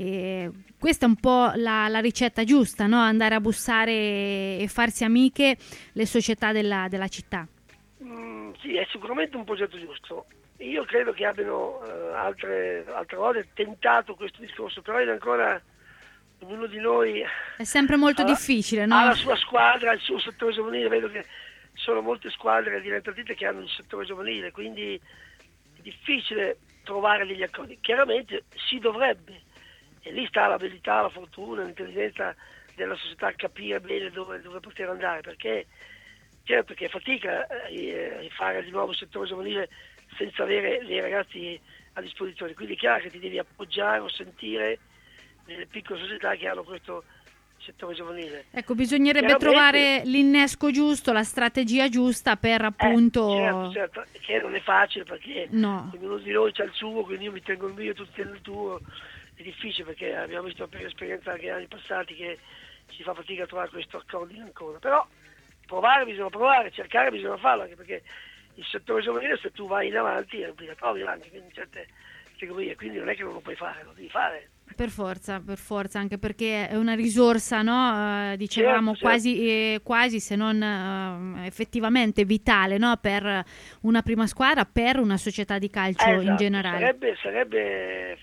E questa è un po' la, la ricetta giusta, no? Andare a bussare e farsi amiche le società della, della città. Mm, sì, è sicuramente un progetto giusto. Io credo che abbiano eh, altre, altre volte tentato questo discorso, però è ancora ognuno di noi è sempre molto ha, difficile, no? Ha la sua squadra, il suo settore giovanile. Vedo che sono molte squadre dilettantistiche che hanno il settore giovanile, quindi è difficile trovare degli accordi. Chiaramente si dovrebbe, e lì sta l'abilità, la fortuna, l'intelligenza della società a capire bene dove, dove poter andare, perché certo che fatica eh, rifare di nuovo il settore giovanile senza avere dei ragazzi a disposizione, quindi è chiaro che ti devi appoggiare o sentire nelle piccole società che hanno questo settore giovanile. Ecco, bisognerebbe trovare l'innesco giusto, la strategia giusta per appunto... Eh, certo, certo, che non è facile perché no. ognuno di noi c'ha il suo, quindi io mi tengo il mio, tu ti tieni il tuo, è difficile perché abbiamo visto per esperienza anche negli anni passati che si fa fatica a trovare questo accordo in ancora, però provare bisogna provare, cercare bisogna farlo, anche perché il settore giovanile se tu vai in avanti è obbligatorio anche in certe categorie, quindi non è che non lo puoi fare, lo devi fare. Per forza, per forza, anche perché è una risorsa, no? Uh, dicevamo certo, quasi, certo. Eh, quasi se non uh, effettivamente vitale, no? Per una prima squadra, per una società di calcio eh, esatto. in generale. Sarebbe, sarebbe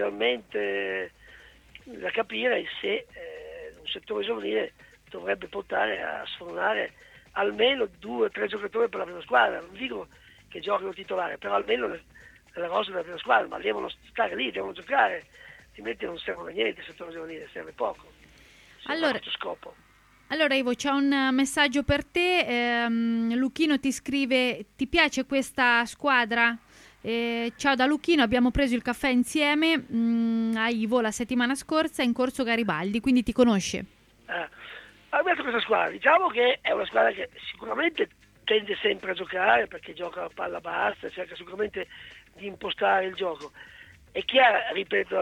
finalmente da capire se eh, un settore giovanile dovrebbe portare a sfornare almeno due o tre giocatori per la prima squadra, non dico che giochino titolare, però almeno nella rosa della prima squadra, ma devono stare lì, devono giocare, altrimenti non servono a niente il settore giovanile, serve poco. Allora, questo scopo. Allora Ivo, c'è un messaggio per te, ehm, Luchino ti scrive: ti piace questa squadra? Eh, ciao da Luchino, abbiamo preso il caffè insieme mh, a Ivo la settimana scorsa in Corso Garibaldi, quindi ti conosce. Eh, abbiamo questa squadra, diciamo che è una squadra che sicuramente tende sempre a giocare perché gioca a palla bassa, cerca sicuramente di impostare il gioco. È chiaro, ripeto,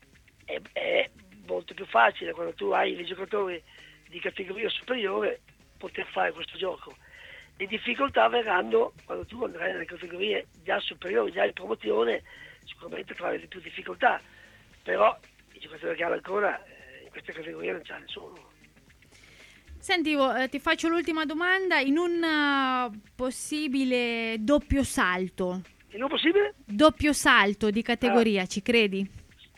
è, è molto più facile quando tu hai dei giocatori di categoria superiore poter fare questo gioco. Le difficoltà verranno quando tu andrai nelle categorie già superiori, già in promozione, sicuramente troverai più difficoltà, però i giocatori che hanno ancora eh, in queste categorie non c'è nessuno. Senti Ivo, eh, ti faccio l'ultima domanda, in un uh, possibile doppio salto. In un possibile? Doppio salto di categoria, ah. ci credi?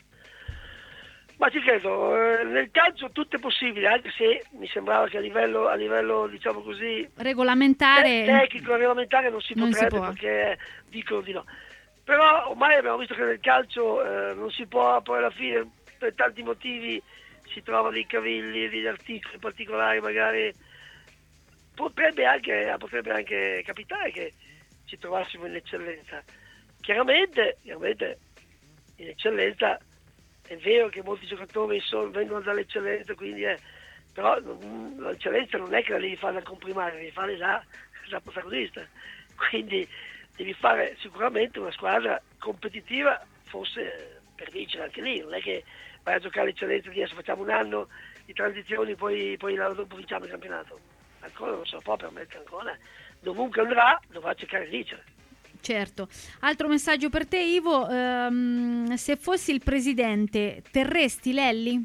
Ma ci credo, eh, nel calcio tutto è possibile, anche se mi sembrava che a livello, a livello diciamo così, regolamentare, te- tecnico, regolamentare non si non potrebbe si può. Perché dicono di no. Però ormai abbiamo visto che nel calcio eh, non si può, poi alla fine per tanti motivi si trovano dei cavilli, degli articoli particolari, magari potrebbe anche, potrebbe anche capitare che ci trovassimo in eccellenza. Chiaramente, chiaramente in eccellenza è vero che molti giocatori sono, vengono dall'eccellenza, quindi è, però non, l'eccellenza non è che la devi fare da comprimario, devi fare da, da protagonista, quindi devi fare sicuramente una squadra competitiva, forse per vincere anche lì, non è che vai a giocare l'eccellenza, adesso facciamo un anno di transizioni, poi, poi l'anno dopo vinciamo il campionato, ancora non se lo può permettere ancora, dovunque andrà dovrà cercare di vincere. Certo. Altro messaggio per te Ivo, ehm, se fossi il presidente terresti Lelli?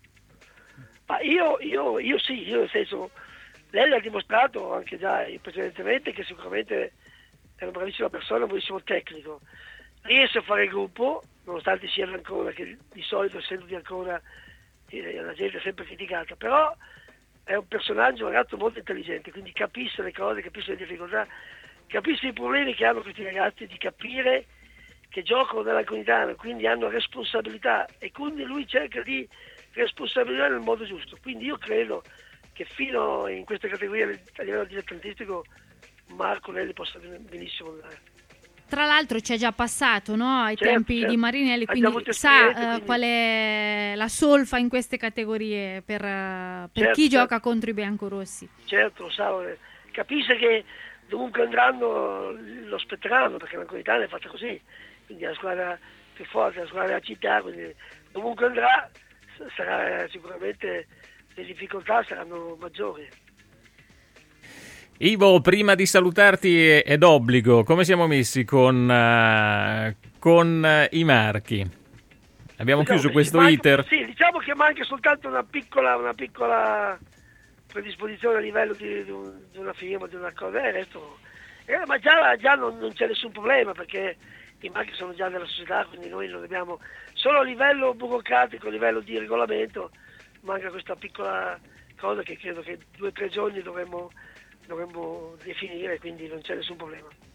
Ma io, io, io sì, io nel senso, Lelli ha dimostrato anche già precedentemente che sicuramente è una bravissima persona, un bravissimo tecnico, riesce a fare il gruppo, nonostante sia ancora che di solito essendo di ancora eh, la gente è sempre criticata, però è un personaggio, un ragazzo molto intelligente, quindi capisce le cose, capisce le difficoltà, capisce i problemi che hanno questi ragazzi, di capire che giocano nella comunità, quindi hanno responsabilità e quindi lui cerca di responsabilizzare nel modo giusto. Quindi io credo che fino in queste categorie a livello dilettantistico Marco Lelli possa benissimo andare. Tra l'altro c'è già passato, no? Ai certo, tempi certo. di Marinelli, quindi sa uh, quindi... qual è la solfa in queste categorie per, uh, per certo, chi certo. gioca contro i biancorossi. Certo, lo sa, capisce che dovunque andranno lo aspetteranno, perché la Comunità è fatta così, quindi è la squadra più forte, la squadra della città, quindi dovunque andrà sarà sicuramente, le difficoltà saranno maggiori. Ivo, prima di salutarti è d'obbligo, come siamo messi con, uh, con uh, i marchi? Abbiamo diciamo chiuso questo manca, iter? Sì, diciamo che manca soltanto una piccola, una piccola predisposizione a livello di, di, un, di una firma, di una cosa, e il resto, eh, ma già, già non, non c'è nessun problema perché i marchi sono già nella società, quindi noi non dobbiamo, solo a livello burocratico, a livello di regolamento, manca questa piccola cosa che credo che due o tre giorni dovremmo, dovremmo definire, quindi non c'è nessun problema.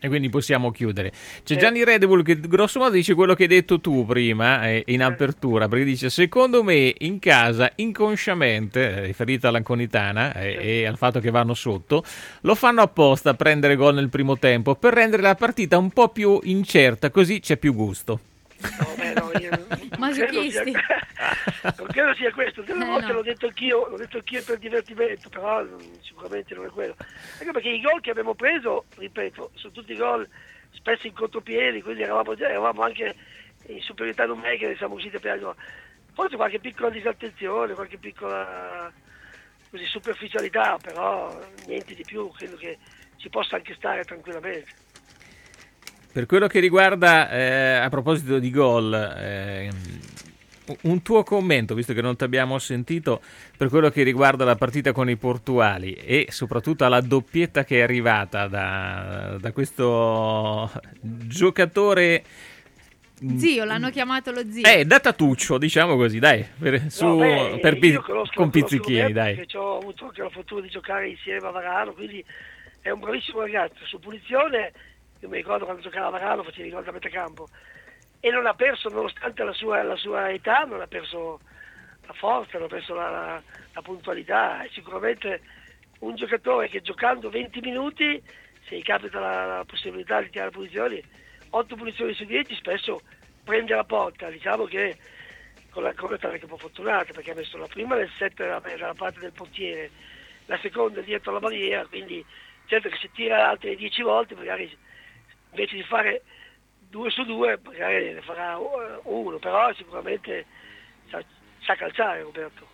E quindi possiamo chiudere. C'è Gianni Redbull che grosso modo dice quello che hai detto tu prima eh, in apertura, perché dice secondo me in casa inconsciamente, eh, riferito all'Anconitana eh, e al fatto che vanno sotto, lo fanno apposta a prendere gol nel primo tempo per rendere la partita un po' più incerta, così c'è più gusto. No, beh, no, io non credo, Masochisti. sia, non credo sia questo. Delle Eh, volte no. l'ho detto anch'io, l'ho detto anch'io per divertimento, però mm, sicuramente non è quello. Anche perché i gol che abbiamo preso, ripeto, sono tutti gol spesso in contropiedi, quindi eravamo, già, eravamo anche in superiorità numerica e siamo usciti per gol. Forse qualche piccola disattenzione, qualche piccola così, superficialità, però niente di più, credo che ci possa anche stare tranquillamente. Per quello che riguarda, eh, a proposito di gol, eh, un tuo commento, visto che non ti abbiamo sentito, per quello che riguarda la partita con i portuali e soprattutto alla doppietta che è arrivata da, da questo giocatore... Zio, l'hanno chiamato lo zio. Eh, da Tatuccio, diciamo così, dai, per, su, No, beh, per, io conosco, con conosco pizzichini, Roberto, dai. perché ho avuto anche la fortuna di giocare insieme a Varano, quindi è un bravissimo ragazzo. Su punizione, io mi ricordo quando giocava a Varano, faceva i gol da metacampo e non ha perso, nonostante la sua, la sua età, non ha perso la forza, non ha perso la, la, la puntualità. È sicuramente un giocatore che giocando venti minuti, se gli capita la, la possibilità di tirare punizioni, otto punizioni su dieci, spesso prende la porta. Diciamo che con la corretta è anche un po' fortunata, perché ha messo la prima nel set dalla, dalla parte del portiere, la seconda dietro la barriera, quindi certo che se tira altre dieci volte magari invece di fare due su due magari ne farà uno, però sicuramente sa, sa calciare Roberto.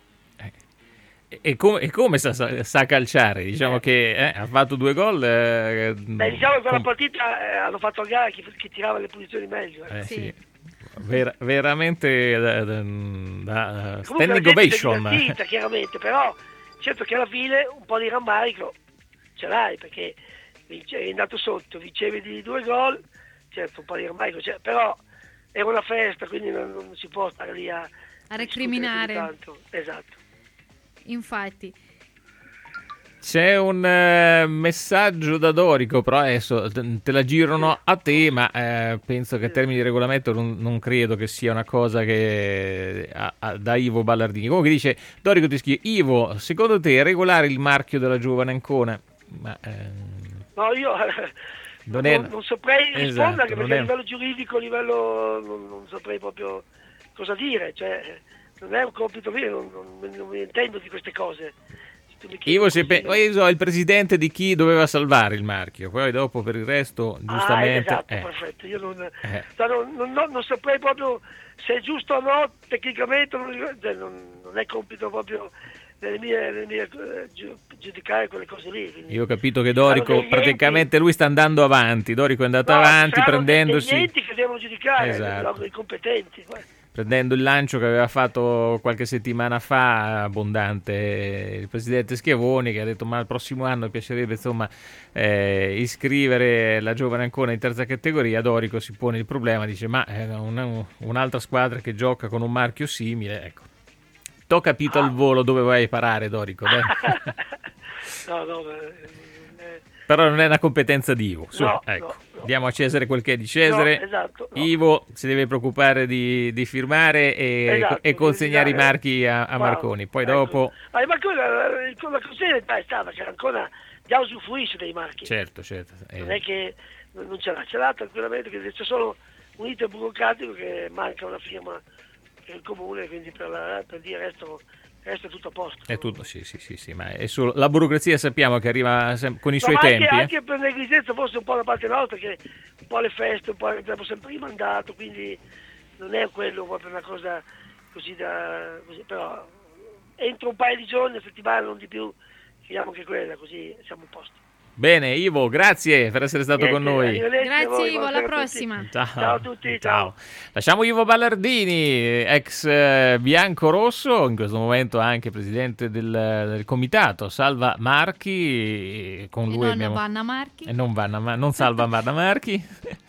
E come, e come sa, sa, sa calciare? Diciamo che eh, ha fatto due gol. Eh, Beh, diciamo che quella com- partita eh, hanno fatto a gara chi, chi tirava le posizioni meglio. Eh. eh, sì. Ver- veramente da, da, da Comunque standing la gente si è ovation. divertita, chiaramente, però certo che alla fine un po' di rammarico ce l'hai, perché vince, è andato sotto, vincevi di due gol, certo un po' di rammarico c'è, però era una festa, quindi non, non si può stare lì a, A recriminare. tanto. Esatto. Infatti. C'è un eh, messaggio da Dorico, però adesso te, te la girano a te, ma eh, penso che a termini di regolamento non, non credo che sia una cosa che a, a, da Ivo Ballardini. Comunque dice, Dorico ti scrive, Ivo, secondo te è regolare il marchio della giovane Ancona? Ma, ehm... No, io Non, non, è... non saprei rispondere, esatto, anche perché non è... a livello giuridico, a livello non, non saprei proprio cosa dire, cioè non è un compito mio, non, non, non mi intendo di queste cose. Ivo, se pe- io so il presidente di chi doveva salvare il marchio, poi dopo per il resto giustamente... Ah, esatto, eh. perfetto, io non, Eh. cioè, non, non, non, non saprei proprio se è giusto o no, tecnicamente non, cioè, non, non è compito proprio nelle mie, nelle mie eh, giu- giudicare quelle cose lì. Quindi, Io ho capito che Dorico degli praticamente lui sta andando avanti, Dorico è andato no, avanti saranno prendendosi... degli enti che devono giudicare, Esatto. dei competenti. prendendo il lancio che aveva fatto qualche settimana fa abbondante il presidente Schiavoni, che ha detto ma il prossimo anno piacerebbe insomma eh, iscrivere la giovane Ancona in terza categoria. Dorico si pone il problema, dice ma eh, una, un'altra squadra che gioca con un marchio simile, ecco, t'ho capito al volo dove vai a parare, Dorico, dai. no, no, eh, Però non è una competenza di Ivo. Su, no, ecco. no, no. Diamo a Cesare quel che è di Cesare. No, esatto, no. Ivo si deve preocupare di, di firmare e, Esatto, e consegnare di i marchi a, a Bravo, Marconi. Poi ecco. dopo... Ma Marconi, la, la, la cosa è stata che ancora già usufruisce dei marchi. Certo, certo. Eh. Non è che non non ce l'ha, ce l'ha tranquillamente, che c'è solo un iter burocratico che manca una firma per il comune, quindi per, la, per dire resto... Resta tutto a posto. È tutto, sì, sì, sì, sì, ma è solo la burocrazia, sappiamo che arriva sem- con i No, suoi ma tempi. Anche, eh. anche per negligenza forse un po' da parte nostra, che un po' le feste, un po' abbiamo sempre rimandato, quindi non è quello proprio una cosa così da... Così, però entro un paio di giorni, a settimana, non di più, finiamo anche quella, così siamo a posto. Bene, Ivo, grazie per essere stato Niente, con noi. arrivederci a Grazie voi, Ivo, alla buonasera a tutti. prossima. Ciao. Ciao a tutti, ciao. Lasciamo Ivo Ballardini, ex eh, bianco-rosso, in questo momento anche presidente del, del comitato Salva Marchi. Con E lui non abbiamo... Vanna Marchi. E non, Vanna, Ma- non salva Vanna Marchi.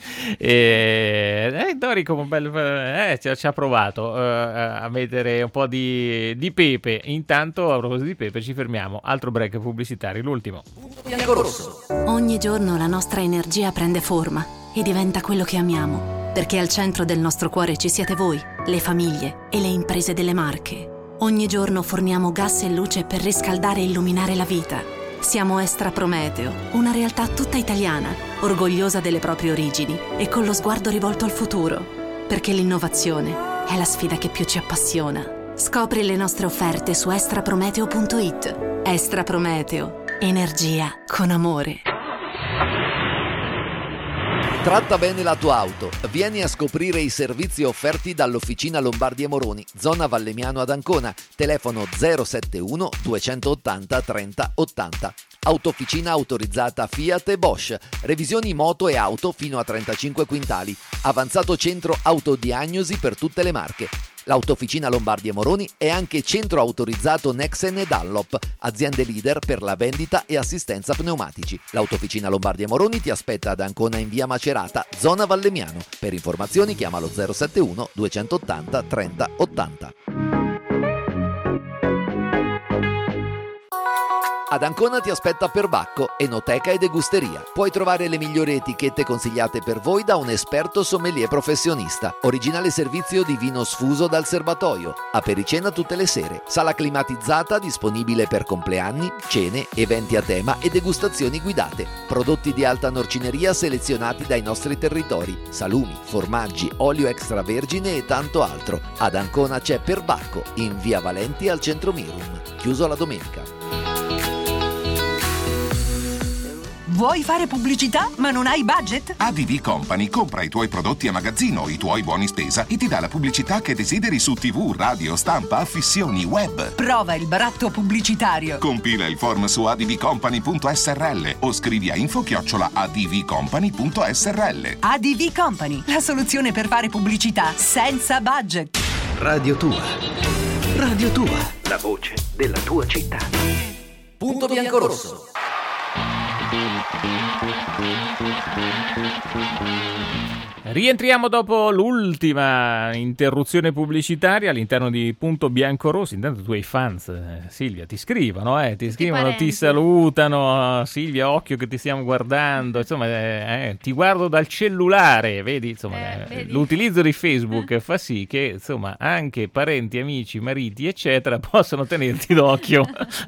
e, eh, Dorico un bel, eh, ci, ha, ci ha provato eh, a mettere un po' di, di pepe. Intanto, a proposito di pepe, ci fermiamo. Altro break pubblicitario, l'ultimo. Bianco-rosso. Rosso. Ogni giorno la nostra energia prende forma e diventa quello che amiamo, perché al centro del nostro cuore ci siete voi, le famiglie e le imprese delle Marche. Ogni giorno forniamo gas e luce per riscaldare e illuminare la vita. Siamo Estra Prometeo, una realtà tutta italiana, orgogliosa delle proprie origini e con lo sguardo rivolto al futuro, perché l'innovazione è la sfida che più ci appassiona. Scopri le nostre offerte su estraprometeo punto it. Estra Prometeo, energia con amore. Tratta bene la tua auto. Vieni a scoprire i servizi offerti dall'Officina Lombardi e Moroni, zona Vallemiano ad Ancona. Telefono zero sette uno duecentottanta trenta ottanta. Autofficina autorizzata Fiat e Bosch. Revisioni moto e auto fino a trentacinque quintali. Avanzato centro autodiagnosi per tutte le marche. L'Autofficina Lombardi e Moroni è anche centro autorizzato Nexen e Dunlop, aziende leader per la vendita e assistenza pneumatici. L'Autofficina Lombardi e Moroni ti aspetta ad Ancona in via Macerata, zona Vallemiano. Per informazioni chiamalo zero sette uno duecentottanta trenta ottanta. Ad Ancona ti aspetta Perbacco, enoteca e degusteria. Puoi trovare le migliori etichette consigliate per voi da un esperto sommelier professionista. Originale servizio di vino sfuso dal serbatoio. Apericena tutte le sere. Sala climatizzata disponibile per compleanni, cene, eventi a tema e degustazioni guidate. Prodotti di alta norcineria selezionati dai nostri territori. Salumi, formaggi, olio extravergine e tanto altro. Ad Ancona c'è Perbacco, in via Valenti al centro Mirum. Chiuso la domenica. Vuoi fare pubblicità ma non hai budget? A D V Company compra i tuoi prodotti a magazzino, i tuoi buoni spesa e ti dà la pubblicità che desideri su tivù, radio, stampa, affissioni, web. Prova il baratto pubblicitario. Compila il form su advcompany punto s r l o scrivi a info chiocciola advcompany punto s r l. A D V Company, la soluzione per fare pubblicità senza budget. Radio Tua. Radio Tua, la voce della tua città. Punto bianco-rosso. Rientriamo dopo l'ultima interruzione pubblicitaria all'interno di Punto Bianco-Rosso. Intanto tu hai fans, eh, Silvia, ti scrivono, eh, ti scrivono, parenti. ti salutano. Silvia, occhio che ti stiamo guardando. Insomma, eh, eh, ti guardo dal cellulare, vedi? Insomma, Eh, eh, vedi. l'utilizzo di Facebook fa sì che, insomma, anche parenti, amici, mariti, eccetera, possano tenerti d'occhio.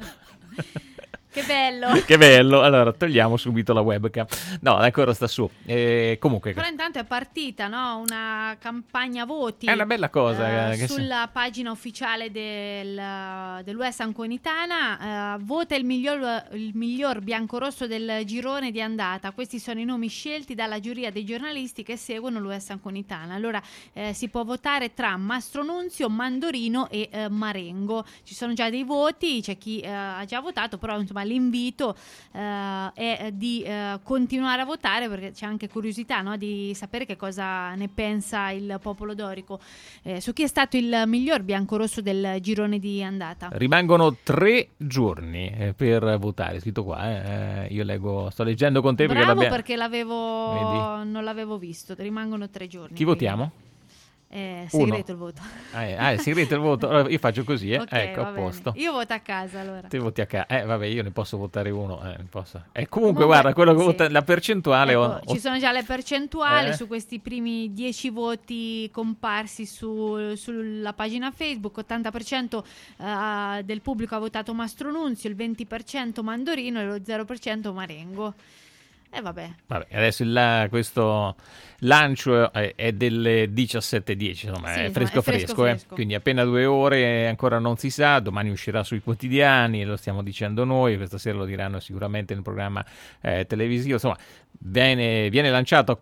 Che bello. Che bello. Allora, togliamo subito la webcam. No, ancora sta su. Eh, comunque, Però intanto è partita, no? Una campagna voti. è una bella cosa. eh, che si- sulla pagina ufficiale del, dell'U E S Anconitana, eh, vota il miglior, il miglior biancorosso del girone di andata. Questi sono i nomi scelti dalla giuria dei giornalisti che seguono l'U E S Anconitana. Allora eh, si può votare tra Mastronunzio, Mandorino e eh, Marengo. Ci sono già dei voti, c'è chi eh, ha già votato, però insomma l'invito eh, è di eh, continuare a votare, perché c'è anche curiosità, no? Di sapere che cosa ne pensa il popolo dorico eh, su chi è stato il miglior biancorosso del girone di andata. Rimangono tre giorni eh, per votare, è scritto qua. Eh. Io leggo, sto leggendo con te perché Bravo, l'abbia- perché l'avevo Vedi? non l'avevo visto. Rimangono tre giorni. Chi votiamo? È Uno. segreto il voto. Ah, è, ah, è segreto il voto. Allora, io faccio così, eh. Ok, ecco, va a bene. posto. Io voto a casa allora. Te voti a casa. Eh, vabbè, io ne posso votare uno. Eh, ne posso. Eh, comunque, Comunque, guarda, quello che sì. vota, la percentuale. Ecco, ho- ho- ci sono già le percentuali Eh. su questi primi dieci voti comparsi su- sulla pagina Facebook. ottanta per cento eh, del pubblico ha votato Mastronunzio, il venti per cento Mandorino e lo zero per cento Marengo. E vabbè. Vabbè, adesso il, la- questo lancio è, è delle diciassette e dieci, insomma, Sì, è insomma, fresco è fresco, fresco, eh. fresco. Quindi appena due ore, ancora non si sa, domani uscirà sui quotidiani, lo stiamo dicendo noi, questa sera lo diranno sicuramente nel programma eh, televisivo, insomma, viene, viene lanciata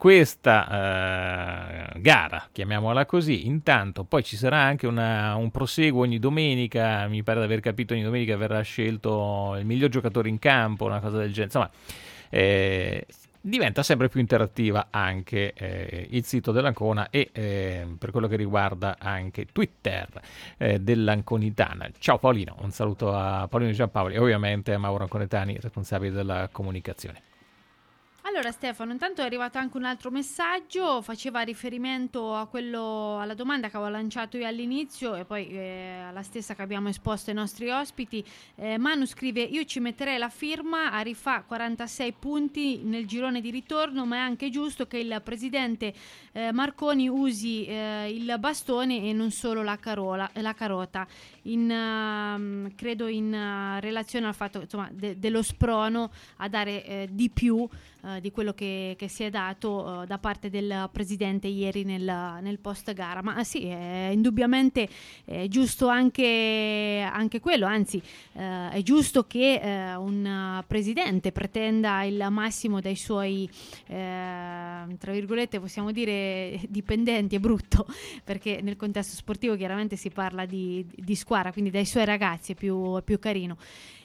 questa eh, gara, chiamiamola così, intanto poi ci sarà anche una- un proseguo ogni domenica, mi pare di aver capito, ogni domenica verrà scelto il miglior giocatore in campo, una cosa del genere, insomma. Eh, diventa sempre più interattiva anche eh, il sito dell'Ancona e eh, per quello che riguarda anche Twitter eh, dell'Anconitana. Ciao Paolino, un saluto a Paolino Giampaoli e ovviamente a Mauro Anconetani, responsabile della comunicazione. Allora Stefano, intanto è arrivato anche un altro messaggio, faceva riferimento a quello, alla domanda che avevo lanciato io all'inizio e poi eh, alla stessa che abbiamo esposto ai nostri ospiti. eh, Manu scrive: io ci metterei la firma, a rifà quarantasei punti nel girone di ritorno, ma è anche giusto che il presidente eh, Marconi usi eh, il bastone e non solo la, carola, la carota, in, uh, credo in uh, relazione al fatto insomma, de- dello sprono a dare eh, di più Uh, di quello che, che si è dato uh, da parte del presidente ieri nel, nel post gara. Ma uh, sì, è indubbiamente è giusto anche, anche quello, anzi uh, è giusto che uh, un uh, presidente pretenda il massimo dai suoi uh, tra virgolette possiamo dire dipendenti. È brutto perché nel contesto sportivo chiaramente si parla di, di squadra, quindi dai suoi ragazzi è più, è più carino.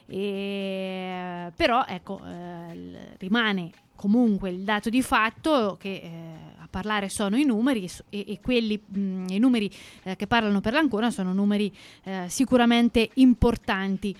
E, però ecco eh, rimane comunque il dato di fatto che eh, a parlare sono i numeri e, e quelli mh, i numeri eh, che parlano per l'Ancona sono numeri eh, sicuramente importanti.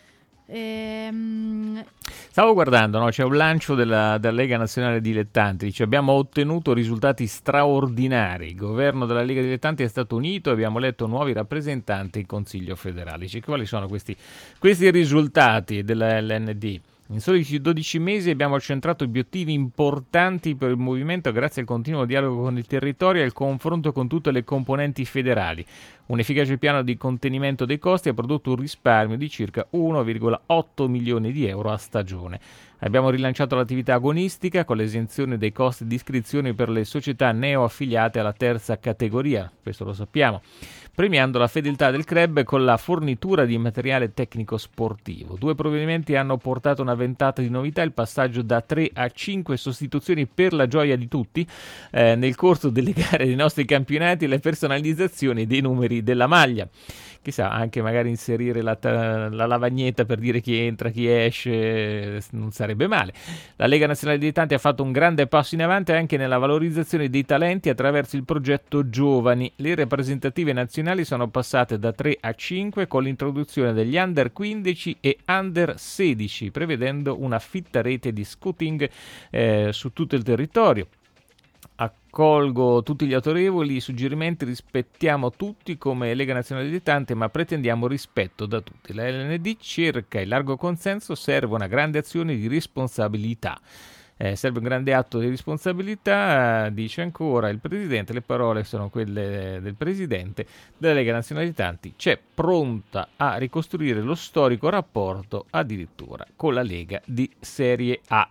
Ehm... Stavo guardando, no? C'è un lancio della, della Lega Nazionale Dilettanti, dice: abbiamo ottenuto risultati straordinari, il governo della Lega Dilettanti è stato unito e abbiamo eletto nuovi rappresentanti in Consiglio federale. Dice, quali sono questi, questi risultati della L N D? In soli dodici mesi abbiamo centrato obiettivi importanti per il movimento grazie al continuo dialogo con il territorio e al confronto con tutte le componenti federali. Un efficace piano di contenimento dei costi ha prodotto un risparmio di circa uno virgola otto milioni di euro a stagione. Abbiamo rilanciato l'attività agonistica con l'esenzione dei costi di iscrizione per le società neoaffiliate alla terza categoria, questo lo sappiamo, premiando la fedeltà del club con la fornitura di materiale tecnico sportivo. Due provvedimenti hanno portato una ventata di novità: il passaggio da tre a cinque sostituzioni per la gioia di tutti eh, nel corso delle gare dei nostri campionati e la personalizzazione dei numeri della maglia. Chissà, anche magari inserire la, la lavagnetta per dire chi entra, chi esce, non sarebbe male. La Lega Nazionale Dilettanti ha fatto un grande passo in avanti anche nella valorizzazione dei talenti attraverso il progetto Giovani. Le rappresentative nazionali sono passate da tre a cinque con l'introduzione degli under quindici e under sedici, prevedendo una fitta rete di scouting eh, su tutto il territorio. Accolgo tutti gli autorevoli suggerimenti, rispettiamo tutti come Lega Nazionale Dilettanti, ma pretendiamo rispetto da tutti. La L N D cerca il largo consenso, serve una grande azione di responsabilità. Eh, serve un grande atto di responsabilità, dice ancora il Presidente. Le parole sono quelle del Presidente della Lega Nazionale Dilettanti. C'è pronta a ricostruire lo storico rapporto addirittura con la Lega di Serie A.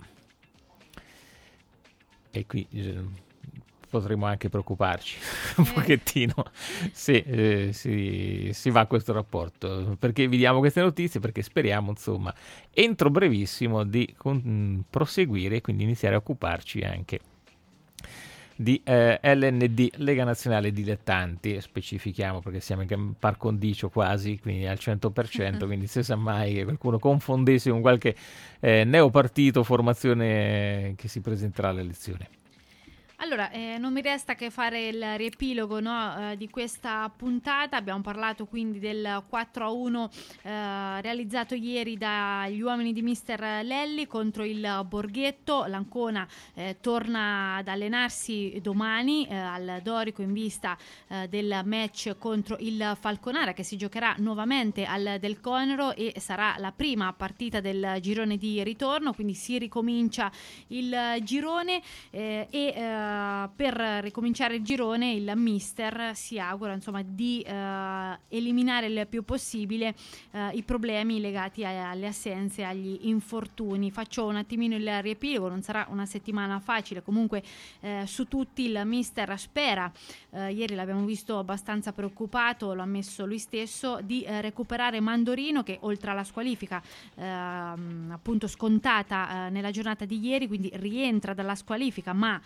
E qui eh, potremmo anche preoccuparci un eh. pochettino se eh, si, si va a questo rapporto. Perché vi diamo queste notizie? Perché speriamo, insomma, entro brevissimo di con, proseguire e quindi iniziare a occuparci anche di eh, L N D, Lega Nazionale Dilettanti, specifichiamo perché siamo in par condicio quasi, quindi al cento per cento, uh-huh. Quindi se sa mai che qualcuno confondesse con qualche eh, neopartito, formazione che si presenterà alle elezioni. Allora, eh, non mi resta che fare il riepilogo no, eh, di questa puntata. Abbiamo parlato quindi del quattro a uno eh, realizzato ieri dagli uomini di mister Lelli contro il Borghetto. L'Ancona eh, torna ad allenarsi domani eh, al Dorico in vista eh, del match contro il Falconara, che si giocherà nuovamente al Del Conero e sarà la prima partita del girone di ritorno, quindi si ricomincia il girone eh, e eh, per ricominciare il girone il mister si augura insomma di uh, eliminare il più possibile uh, i problemi legati a, alle assenze, agli infortuni. Faccio un attimino il riepilogo, non sarà una settimana facile, comunque uh, su tutti il mister spera, uh, ieri l'abbiamo visto abbastanza preoccupato, lo ha ammesso lui stesso, di uh, recuperare Mandorino, che oltre alla squalifica uh, appunto scontata uh, nella giornata di ieri, quindi rientra dalla squalifica ma ha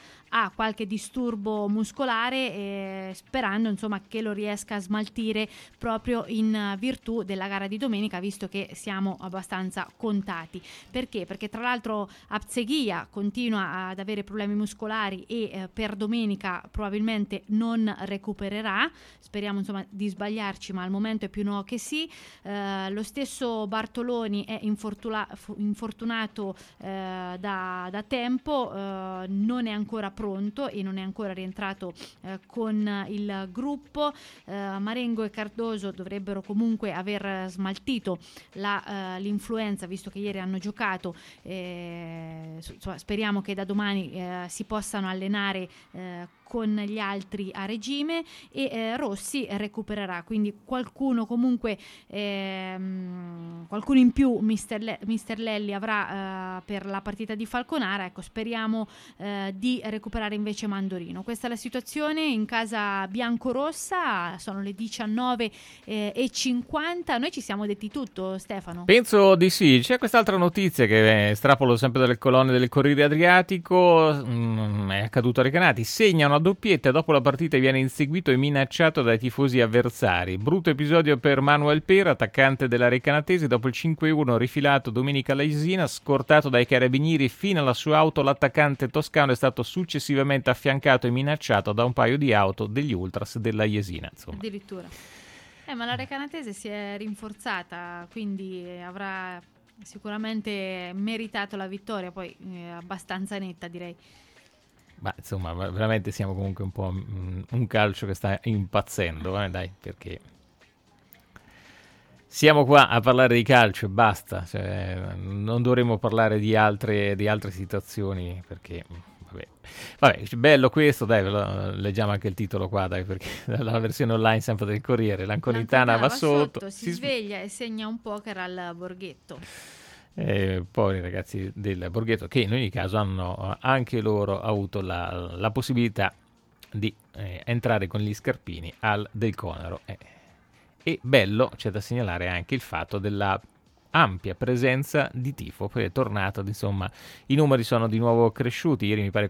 ha qualche disturbo muscolare, eh, sperando insomma che lo riesca a smaltire proprio in virtù della gara di domenica, visto che siamo abbastanza contati. Perché? Perché tra l'altro Apzeghia continua ad avere problemi muscolari e eh, per domenica probabilmente non recupererà. Speriamo insomma di sbagliarci, ma al momento è più no che sì. Eh, lo stesso Bartoloni è infortula- infortunato eh, da, da tempo, eh, non è ancora pronto e non è ancora rientrato eh, con il gruppo. eh, Marengo e Cardoso dovrebbero comunque aver smaltito la, eh, l'influenza, visto che ieri hanno giocato. eh, insomma, speriamo che da domani eh, si possano allenare eh, con gli altri a regime, e eh, Rossi recupererà, quindi qualcuno comunque ehm, qualcuno in più mister, Le- mister Lelli avrà eh, per la partita di Falconara. Ecco, speriamo eh, di recuperare invece Mandorino. Questa è la situazione in casa biancorossa, sono le diciannove e cinquanta. Noi ci siamo detti tutto, Stefano? Penso di sì. C'è quest'altra notizia che estrapolo sempre dalle colonne del Corriere Adriatico. Mm, è accaduto a Recanati, segna una doppietta, dopo la partita viene inseguito e minacciato dai tifosi avversari. Brutto episodio per Manuel Pera, attaccante della Recanatese. Dopo il cinque a uno rifilato domenica alla Jesina, scortato dai carabinieri fino alla sua auto, l'attaccante toscano è stato successivamente affiancato e minacciato da un paio di auto degli ultras della Jesina. Insomma. Addirittura. Eh, ma la Recanatese si è rinforzata, quindi avrà sicuramente meritato la vittoria, poi eh, abbastanza netta, direi. Ma insomma, veramente siamo comunque un po' mh, un calcio che sta impazzendo, eh, dai, perché siamo qua a parlare di calcio e basta, cioè, non dovremmo parlare di altre, di altre situazioni, perché vabbè. Vabbè, bello questo, dai, lo, leggiamo anche il titolo qua, dai, perché la versione online sempre del Corriere, l'Anconitana va sotto, sotto, si, si sveglia e segna un poker al Borghetto. Eh, poi i ragazzi del Borghetto, che in ogni caso hanno anche loro avuto la, la possibilità di eh, entrare con gli scarpini al Del Conero. Eh, e bello, c'è da segnalare anche il fatto della ampia presenza di tifo, poi è tornato, insomma, i numeri sono di nuovo cresciuti, ieri mi pare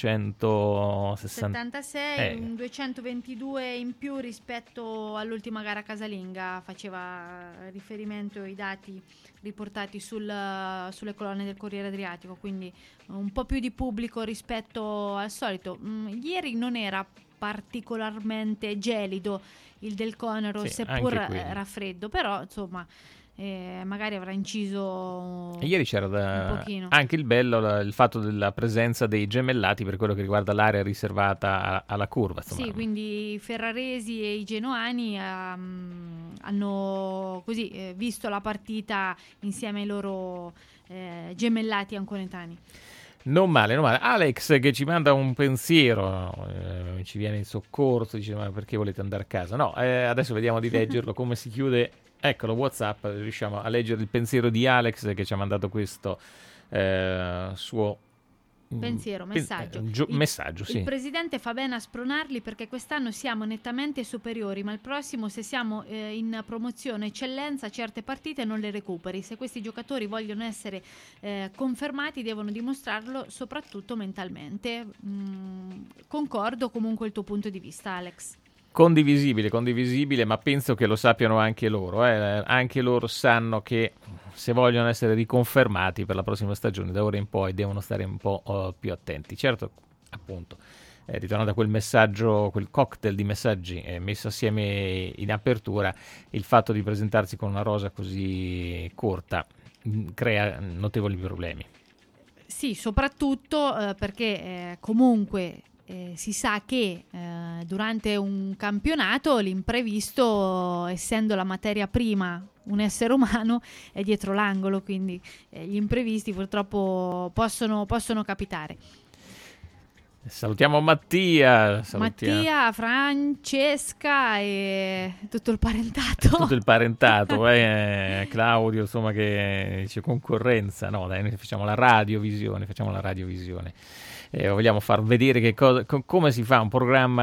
quattrocentosessantasei, eh. un duecentoventidue in più rispetto all'ultima gara casalinga, faceva riferimento ai dati riportati sul, sulle colonne del Corriere Adriatico, quindi un po' più di pubblico rispetto al solito. Mm, ieri non era particolarmente gelido il Del Conero, sì, seppur raffreddo, però insomma eh, magari avrà inciso e ieri c'era da, un pochino. Anche il bello, il fatto della presenza dei gemellati per quello che riguarda l'area riservata alla curva, insomma. Sì, quindi i ferraresi e i genoani um, hanno così eh, visto la partita insieme ai loro eh, gemellati anconetani. Non male, non male. Alex che ci manda un pensiero, eh, ci viene in soccorso, dice ma perché volete andare a casa? No, eh, adesso vediamo di leggerlo, come si chiude. Eccolo, WhatsApp, riusciamo a leggere il pensiero di Alex che ci ha mandato questo eh, suo pensiero, messaggio. Pen- gio- il, messaggio, sì. Il presidente fa bene a spronarli perché quest'anno siamo nettamente superiori, ma il prossimo, se siamo eh, in promozione eccellenza, certe partite non le recuperi. Se questi giocatori vogliono essere eh, confermati, devono dimostrarlo soprattutto mentalmente. Mm, concordo comunque il tuo punto di vista, Alex. Condivisibile, condivisibile, ma penso che lo sappiano anche loro. Eh. Anche loro sanno che se vogliono essere riconfermati per la prossima stagione, da ora in poi devono stare un po' uh, più attenti. Certo, appunto, eh, ritornando a quel messaggio, quel cocktail di messaggi eh, messo assieme in apertura, il fatto di presentarsi con una rosa così corta mh, crea notevoli problemi. Sì, soprattutto eh, perché eh, comunque... Eh, si sa che eh, durante un campionato l'imprevisto, essendo la materia prima un essere umano, è dietro l'angolo, quindi eh, gli imprevisti purtroppo possono, possono capitare. Salutiamo Mattia, salutiamo. Mattia, Francesca e tutto il parentato. Tutto il parentato, eh, Claudio, insomma, che dice concorrenza. No, dai, noi facciamo la radiovisione, facciamo la radiovisione. Eh, vogliamo far vedere che cosa, co- come si fa un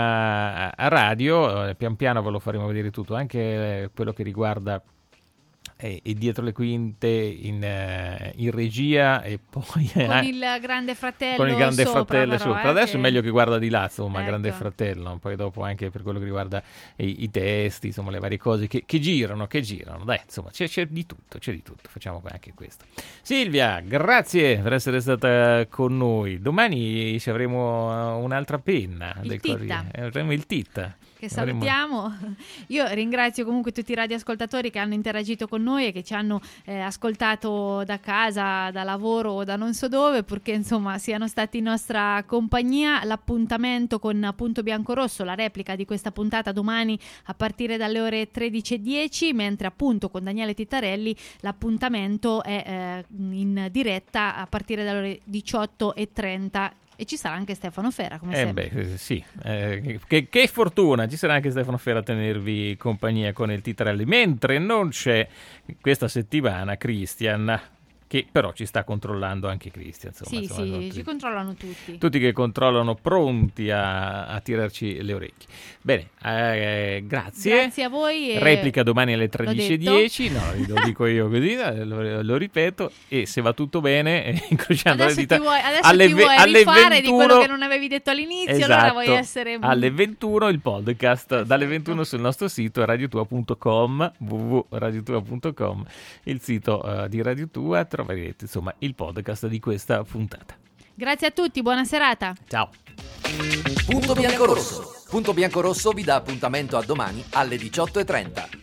programma a radio, eh, pian piano ve lo faremo vedere tutto, anche eh, quello che riguarda e, e dietro le quinte in, uh, in regia e poi con eh, il grande fratello con il grande sopra, fratello però, sopra. eh, Adesso che... è meglio che guarda di là, insomma, ecco. grande fratello, poi dopo anche per quello che riguarda i, i testi, insomma, le varie cose che, che girano, che girano. Dai, insomma, c'è, c'è di tutto, c'è di tutto. Facciamo anche questo. Silvia, grazie per essere stata con noi. Domani ci avremo un'altra penna Il del Titta. Corriere. Eh, Avremo il Titta. Che Avremo- salutiamo. Io ringrazio comunque tutti i radioascoltatori che hanno interagito con noi e che ci hanno eh, ascoltato da casa, da lavoro o da non so dove, purché insomma siano stati in nostra compagnia. L'appuntamento con Punto Bianco Rosso, la replica di questa puntata domani a partire dalle ore tredici e dieci, mentre appunto con Daniele Tittarelli l'appuntamento è eh, in diretta a partire dalle ore diciotto e trenta. E ci sarà anche Stefano Ferra, come Eh sempre. beh, sì, eh, che, che fortuna, ci sarà anche Stefano Ferra a tenervi compagnia con il Tittarelli, mentre non c'è questa settimana Christian, che però ci sta controllando anche Christian. Insomma, Sì, insomma, sì, tutti, ci controllano tutti. tutti che controllano, pronti a, a tirarci le orecchie. Bene, eh, grazie. Grazie a voi. e- Replica domani alle L'ho tredici e detto. dieci, no, lo dico io così, eh, lo, lo ripeto, e se va tutto bene, eh, incrociando Adesso le dita, ti vuoi, adesso alle, ti ve- vuoi alle rifare di quello ventuno che non avevi detto all'inizio, Esatto, allora vuoi essere... alle ventuno il podcast, dalle ventuno sul nostro sito radiotua punto com, w w w punto radiotua punto com, il sito uh, di Radio Tua, troverete insomma il podcast di questa puntata. Grazie a tutti, buona serata. Ciao. Punto Bianco Rosso. Punto Bianco Rosso vi dà appuntamento a domani alle diciotto e trenta.